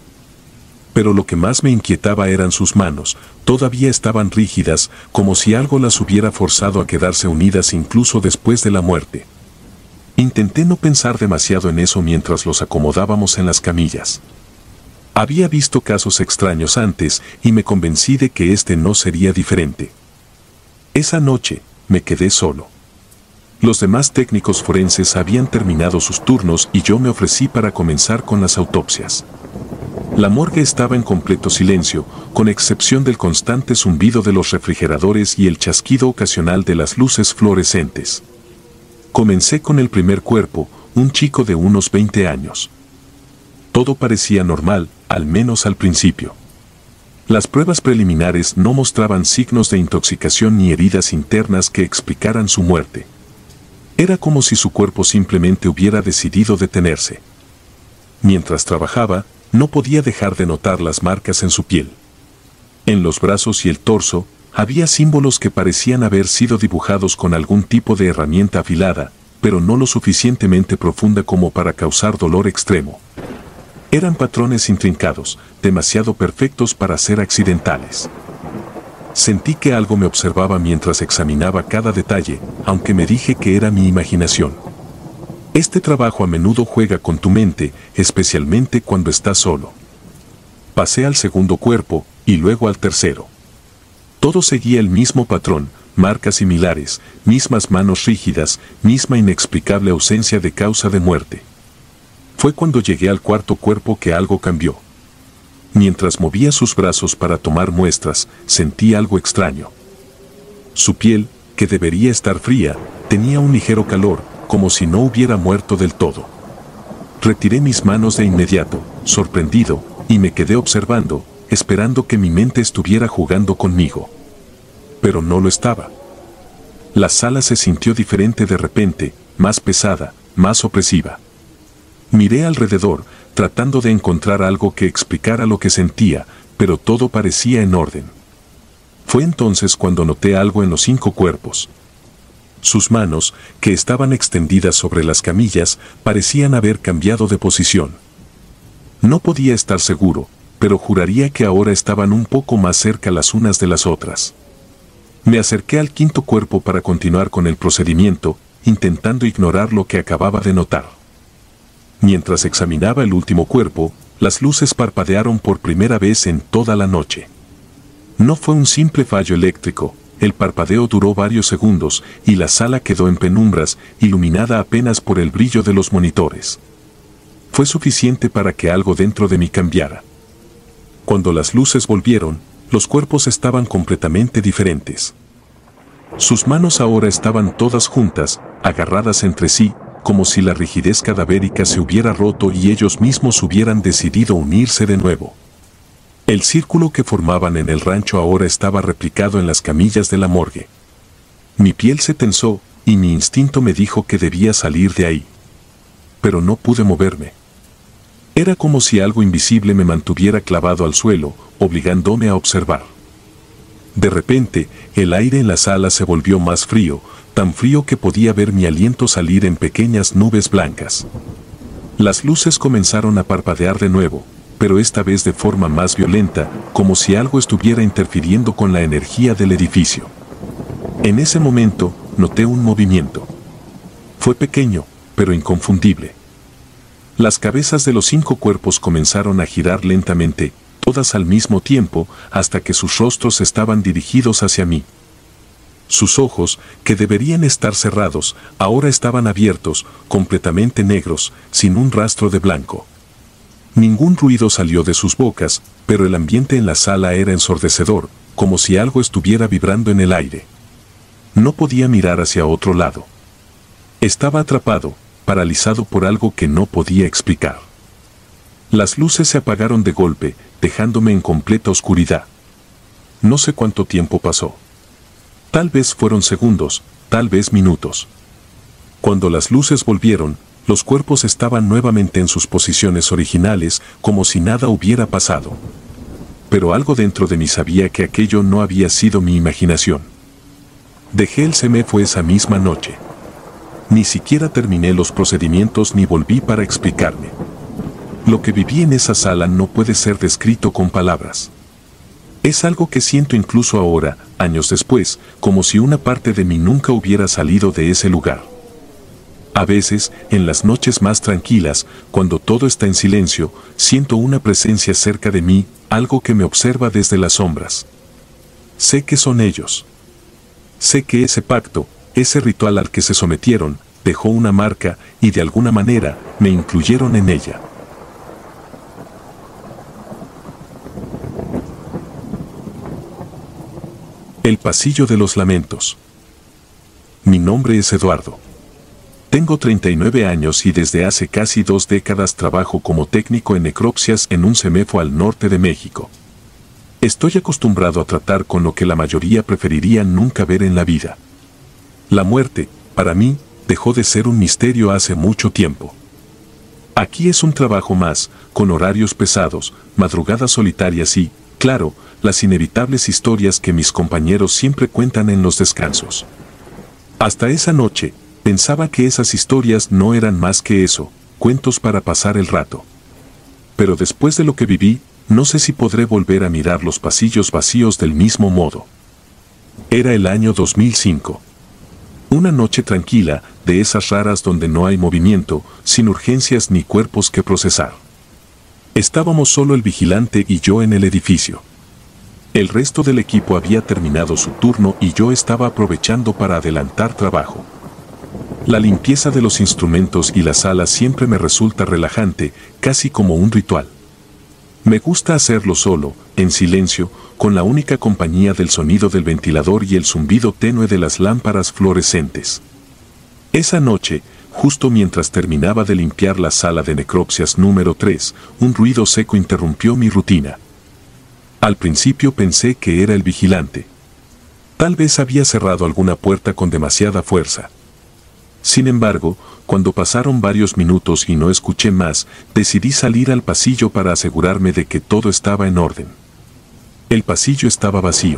Pero lo que más me inquietaba eran sus manos, todavía estaban rígidas, como si algo las hubiera forzado a quedarse unidas incluso después de la muerte. Intenté no pensar demasiado en eso mientras los acomodábamos en las camillas. Había visto casos extraños antes y me convencí de que este no sería diferente. Esa noche, me quedé solo. Los demás técnicos forenses habían terminado sus turnos y yo me ofrecí para comenzar con las autopsias. La morgue estaba en completo silencio, con excepción del constante zumbido de los refrigeradores y el chasquido ocasional de las luces fluorescentes. Comencé con el primer cuerpo, un chico de unos veinte años. Todo parecía normal, al menos al principio. Las pruebas preliminares no mostraban signos de intoxicación ni heridas internas que explicaran su muerte. Era como si su cuerpo simplemente hubiera decidido detenerse. Mientras trabajaba, no podía dejar de notar las marcas en su piel. En los brazos y el torso, había símbolos que parecían haber sido dibujados con algún tipo de herramienta afilada, pero no lo suficientemente profunda como para causar dolor extremo. Eran patrones intrincados, demasiado perfectos para ser accidentales. Sentí que algo me observaba mientras examinaba cada detalle, aunque me dije que era mi imaginación. Este trabajo a menudo juega con tu mente, especialmente cuando estás solo. Pasé al segundo cuerpo, y luego al tercero. Todo seguía el mismo patrón, marcas similares, mismas manos rígidas, misma inexplicable ausencia de causa de muerte. Fue cuando llegué al cuarto cuerpo que algo cambió. Mientras movía sus brazos para tomar muestras, sentí algo extraño. Su piel, que debería estar fría, tenía un ligero calor, como si no hubiera muerto del todo. Retiré mis manos de inmediato, sorprendido, y me quedé observando, esperando que mi mente estuviera jugando conmigo. Pero no lo estaba. La sala se sintió diferente de repente, más pesada, más opresiva. Miré alrededor, tratando de encontrar algo que explicara lo que sentía, pero todo parecía en orden. Fue entonces cuando noté algo en los cinco cuerpos. Sus manos, que estaban extendidas sobre las camillas, parecían haber cambiado de posición. No podía estar seguro, pero juraría que ahora estaban un poco más cerca las unas de las otras. Me acerqué al quinto cuerpo para continuar con el procedimiento, intentando ignorar lo que acababa de notar. Mientras examinaba el último cuerpo, las luces parpadearon por primera vez en toda la noche. No fue un simple fallo eléctrico, el parpadeo duró varios segundos y la sala quedó en penumbras, iluminada apenas por el brillo de los monitores. Fue suficiente para que algo dentro de mí cambiara. Cuando las luces volvieron, los cuerpos estaban completamente diferentes. Sus manos ahora estaban todas juntas, agarradas entre sí, como si la rigidez cadavérica se hubiera roto y ellos mismos hubieran decidido unirse de nuevo. El círculo que formaban en el rancho ahora estaba replicado en las camillas de la morgue. Mi piel se tensó y mi instinto me dijo que debía salir de ahí. Pero no pude moverme. Era como si algo invisible me mantuviera clavado al suelo, obligándome a observar. De repente, el aire en la sala se volvió más frío, tan frío que podía ver mi aliento salir en pequeñas nubes blancas. Las luces comenzaron a parpadear de nuevo, pero esta vez de forma más violenta, como si algo estuviera interfiriendo con la energía del edificio. En ese momento, noté un movimiento. Fue pequeño, pero inconfundible. Las cabezas de los cinco cuerpos comenzaron a girar lentamente, todas al mismo tiempo, hasta que sus rostros estaban dirigidos hacia mí. Sus ojos, que deberían estar cerrados, ahora estaban abiertos, completamente negros, sin un rastro de blanco. Ningún ruido salió de sus bocas, pero el ambiente en la sala era ensordecedor, como si algo estuviera vibrando en el aire. No podía mirar hacia otro lado. Estaba atrapado, paralizado por algo que no podía explicar. Las luces se apagaron de golpe, dejándome en completa oscuridad. No sé cuánto tiempo pasó. Tal vez fueron segundos, tal vez minutos. Cuando las luces volvieron, los cuerpos estaban nuevamente en sus posiciones originales, como si nada hubiera pasado. Pero algo dentro de mí sabía que aquello no había sido mi imaginación. Dejé el semáforo esa misma noche. Ni siquiera terminé los procedimientos ni volví para explicarme. Lo que viví en esa sala no puede ser descrito con palabras. Es algo que siento incluso ahora, años después, como si una parte de mí nunca hubiera salido de ese lugar. A veces, en las noches más tranquilas, cuando todo está en silencio, siento una presencia cerca de mí, algo que me observa desde las sombras. Sé que son ellos. Sé que ese pacto, ese ritual al que se sometieron, dejó una marca y de alguna manera me incluyeron en ella. El pasillo de los lamentos. Mi nombre es Eduardo. Tengo treinta y nueve años y desde hace casi dos décadas trabajo como técnico en necropsias en un semáforo al norte de México. Estoy acostumbrado a tratar con lo que la mayoría preferiría nunca ver en la vida. La muerte, para mí, dejó de ser un misterio hace mucho tiempo. Aquí es un trabajo más, con horarios pesados, madrugadas solitarias y, claro, las inevitables historias que mis compañeros siempre cuentan en los descansos. Hasta esa noche, pensaba que esas historias no eran más que eso, cuentos para pasar el rato. Pero después de lo que viví, no sé si podré volver a mirar los pasillos vacíos del mismo modo. Era el año dos mil cinco. Una noche tranquila, de esas raras donde no hay movimiento, sin urgencias ni cuerpos que procesar. Estábamos solo el vigilante y yo en el edificio. El resto del equipo había terminado su turno y yo estaba aprovechando para adelantar trabajo. La limpieza de los instrumentos y la sala siempre me resulta relajante, casi como un ritual. Me gusta hacerlo solo, en silencio, con la única compañía del sonido del ventilador y el zumbido tenue de las lámparas fluorescentes. Esa noche, justo mientras terminaba de limpiar la sala de necropsias número tres, un ruido seco interrumpió mi rutina. Al principio pensé que era el vigilante. Tal vez había cerrado alguna puerta con demasiada fuerza. Sin embargo, cuando pasaron varios minutos y no escuché más, decidí salir al pasillo para asegurarme de que todo estaba en orden. El pasillo estaba vacío.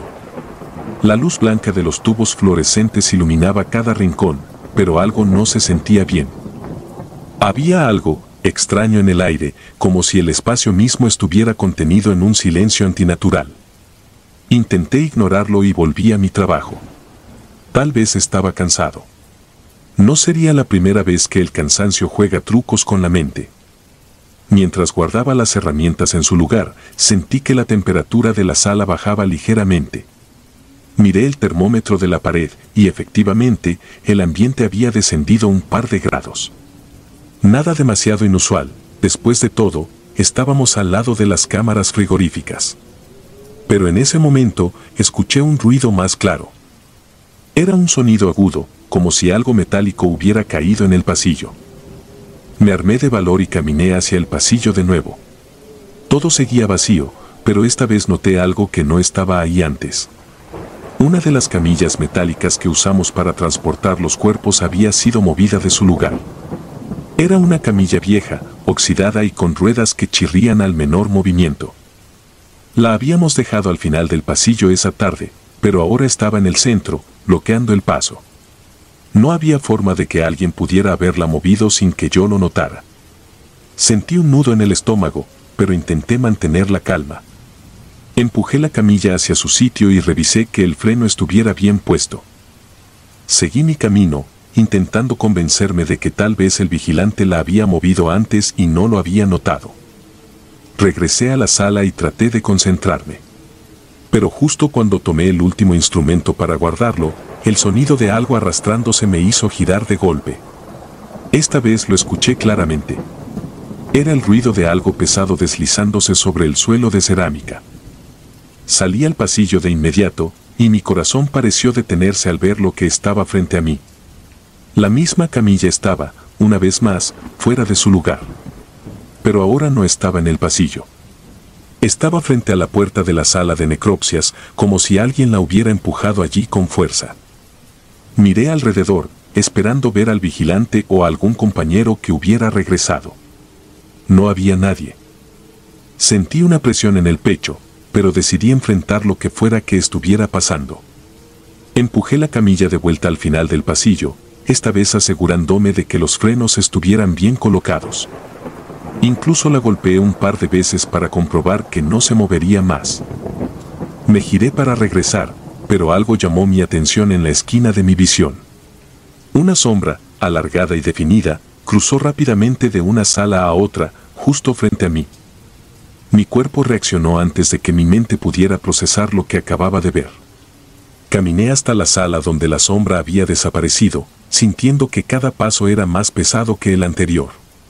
La luz blanca de los tubos fluorescentes iluminaba cada rincón, pero algo no se sentía bien. Había algo extraño en el aire, como si el espacio mismo estuviera contenido en un silencio antinatural. Intenté ignorarlo y volví a mi trabajo. Tal vez estaba cansado. No sería la primera vez que el cansancio juega trucos con la mente. Mientras guardaba las herramientas en su lugar, sentí que la temperatura de la sala bajaba ligeramente. Miré el termómetro de la pared y efectivamente el ambiente había descendido un par de grados. Nada demasiado inusual, después de todo, estábamos al lado de las cámaras frigoríficas. Pero en ese momento escuché un ruido más claro. Era un sonido agudo, como si algo metálico hubiera caído en el pasillo. Me armé de valor y caminé hacia el pasillo de nuevo. Todo seguía vacío, pero esta vez noté algo que no estaba ahí antes. Una de las camillas metálicas que usamos para transportar los cuerpos había sido movida de su lugar. Era una camilla vieja, oxidada y con ruedas que chirrían al menor movimiento. La habíamos dejado al final del pasillo esa tarde, pero ahora estaba en el centro, bloqueando el paso. No había forma de que alguien pudiera haberla movido sin que yo lo notara. Sentí un nudo en el estómago, pero intenté mantener la calma. Empujé la camilla hacia su sitio y revisé que el freno estuviera bien puesto. Seguí mi camino, intentando convencerme de que tal vez el vigilante la había movido antes y no lo había notado. Regresé a la sala y traté de concentrarme. Pero justo cuando tomé el último instrumento para guardarlo, el sonido de algo arrastrándose me hizo girar de golpe. Esta vez lo escuché claramente. Era el ruido de algo pesado deslizándose sobre el suelo de cerámica. Salí al pasillo de inmediato, y mi corazón pareció detenerse al ver lo que estaba frente a mí. La misma camilla estaba, una vez más, fuera de su lugar. Pero ahora no estaba en el pasillo. Estaba frente a la puerta de la sala de necropsias, como si alguien la hubiera empujado allí con fuerza. Miré alrededor, esperando ver al vigilante o a algún compañero que hubiera regresado. No había nadie. Sentí una presión en el pecho, pero decidí enfrentar lo que fuera que estuviera pasando. Empujé la camilla de vuelta al final del pasillo, esta vez asegurándome de que los frenos estuvieran bien colocados. Incluso la golpeé un par de veces para comprobar que no se movería más. Me giré para regresar, pero algo llamó mi atención en la esquina de mi visión. Una sombra, alargada y definida, cruzó rápidamente de una sala a otra, justo frente a mí. Mi cuerpo reaccionó antes de que mi mente pudiera procesar lo que acababa de ver. Caminé hasta la sala donde la sombra había desaparecido, sintiendo que cada paso era más pesado que el anterior.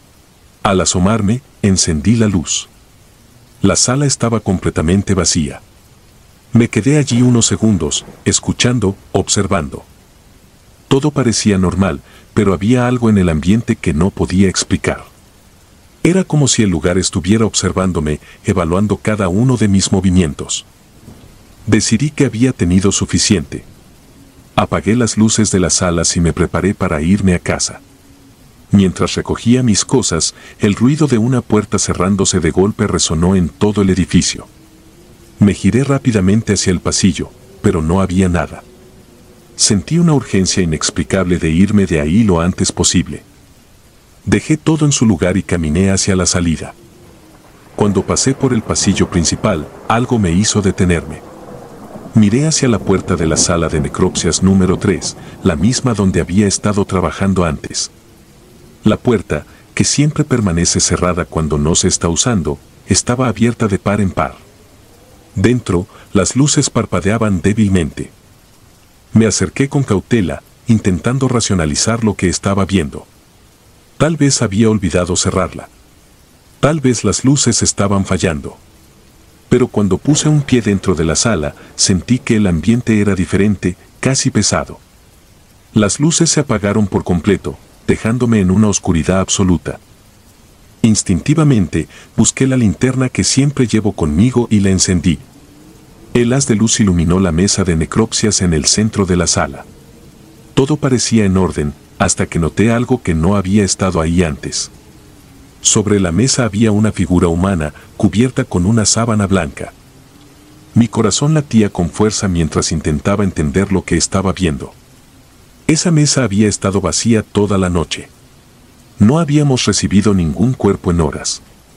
Al asomarme, encendí la luz. La sala estaba completamente vacía. Me quedé allí unos segundos, escuchando, observando. Todo parecía normal, pero había algo en el ambiente que no podía explicar. Era como si el lugar estuviera observándome, evaluando cada uno de mis movimientos. Decidí que había tenido suficiente. Apagué las luces de las salas y me preparé para irme a casa. Mientras recogía mis cosas, el ruido de una puerta cerrándose de golpe resonó en todo el edificio. Me giré rápidamente hacia el pasillo, pero no había nada. Sentí una urgencia inexplicable de irme de ahí lo antes posible. Dejé todo en su lugar y caminé hacia la salida. Cuando pasé por el pasillo principal, algo me hizo detenerme. Miré hacia la puerta de la sala de necropsias número tres, la misma donde había estado trabajando antes. La puerta, que siempre permanece cerrada cuando no se está usando, estaba abierta de par en par. Dentro, las luces parpadeaban débilmente. Me acerqué con cautela, intentando racionalizar lo que estaba viendo. Tal vez había olvidado cerrarla. Tal vez las luces estaban fallando. Pero cuando puse un pie dentro de la sala, sentí que el ambiente era diferente, casi pesado. Las luces se apagaron por completo, dejándome en una oscuridad absoluta. Instintivamente, busqué la linterna que siempre llevo conmigo y la encendí. El haz de luz iluminó la mesa de necropsias en el centro de la sala. Todo parecía en orden, hasta que noté algo que no había estado ahí antes. Sobre la mesa había una figura humana, cubierta con una sábana blanca. Mi corazón latía con fuerza mientras intentaba entender lo que estaba viendo. Esa mesa había estado vacía toda la noche. No habíamos recibido ningún cuerpo en horas.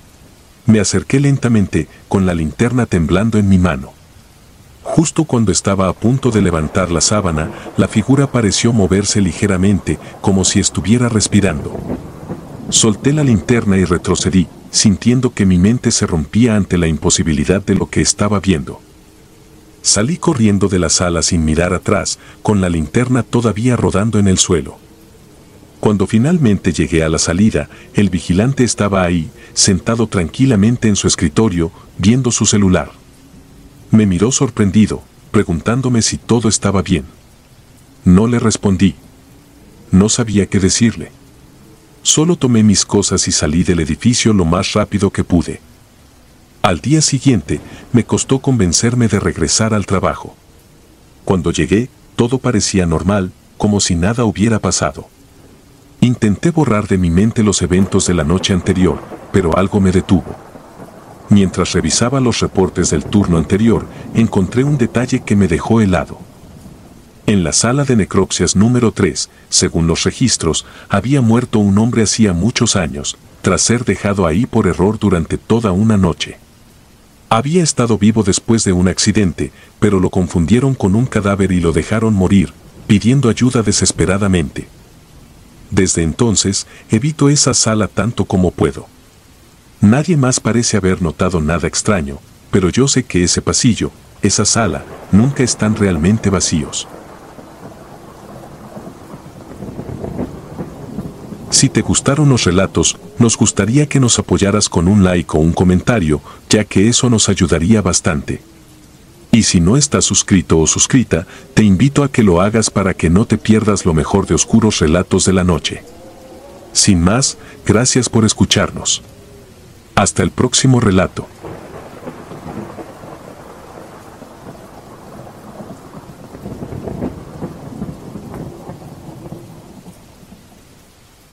Me acerqué lentamente, con la linterna temblando en mi mano. Justo cuando estaba a punto de levantar la sábana, la figura pareció moverse ligeramente, como si estuviera respirando. Solté la linterna y retrocedí, sintiendo que mi mente se rompía ante la imposibilidad de lo que estaba viendo. Salí corriendo de la sala sin mirar atrás, con la linterna todavía rodando en el suelo. Cuando finalmente llegué a la salida, el vigilante estaba ahí, sentado tranquilamente en su escritorio, viendo su celular. Me miró sorprendido, preguntándome si todo estaba bien. No le respondí. No sabía qué decirle. Solo tomé mis cosas y salí del edificio lo más rápido que pude. Al día siguiente, me costó convencerme de regresar al trabajo. Cuando llegué, todo parecía normal, como si nada hubiera pasado. Intenté borrar de mi mente los eventos de la noche anterior, pero algo me detuvo. Mientras revisaba los reportes del turno anterior, encontré un detalle que me dejó helado. En la sala de necropsias número tres, según los registros, había muerto un hombre hacía muchos años, tras ser dejado ahí por error durante toda una noche. Había estado vivo después de un accidente, pero lo confundieron con un cadáver y lo dejaron morir, pidiendo ayuda desesperadamente. Desde entonces, evito esa sala tanto como puedo. Nadie más parece haber notado nada extraño, pero yo sé que ese pasillo, esa sala, nunca están realmente vacíos. Si te gustaron los relatos, nos gustaría que nos apoyaras con un like o un comentario, ya que eso nos ayudaría bastante. Y si no estás suscrito o suscrita, te invito a que lo hagas para que no te pierdas lo mejor de Oscuros Relatos de la Noche. Sin más, gracias por escucharnos. Hasta el próximo relato.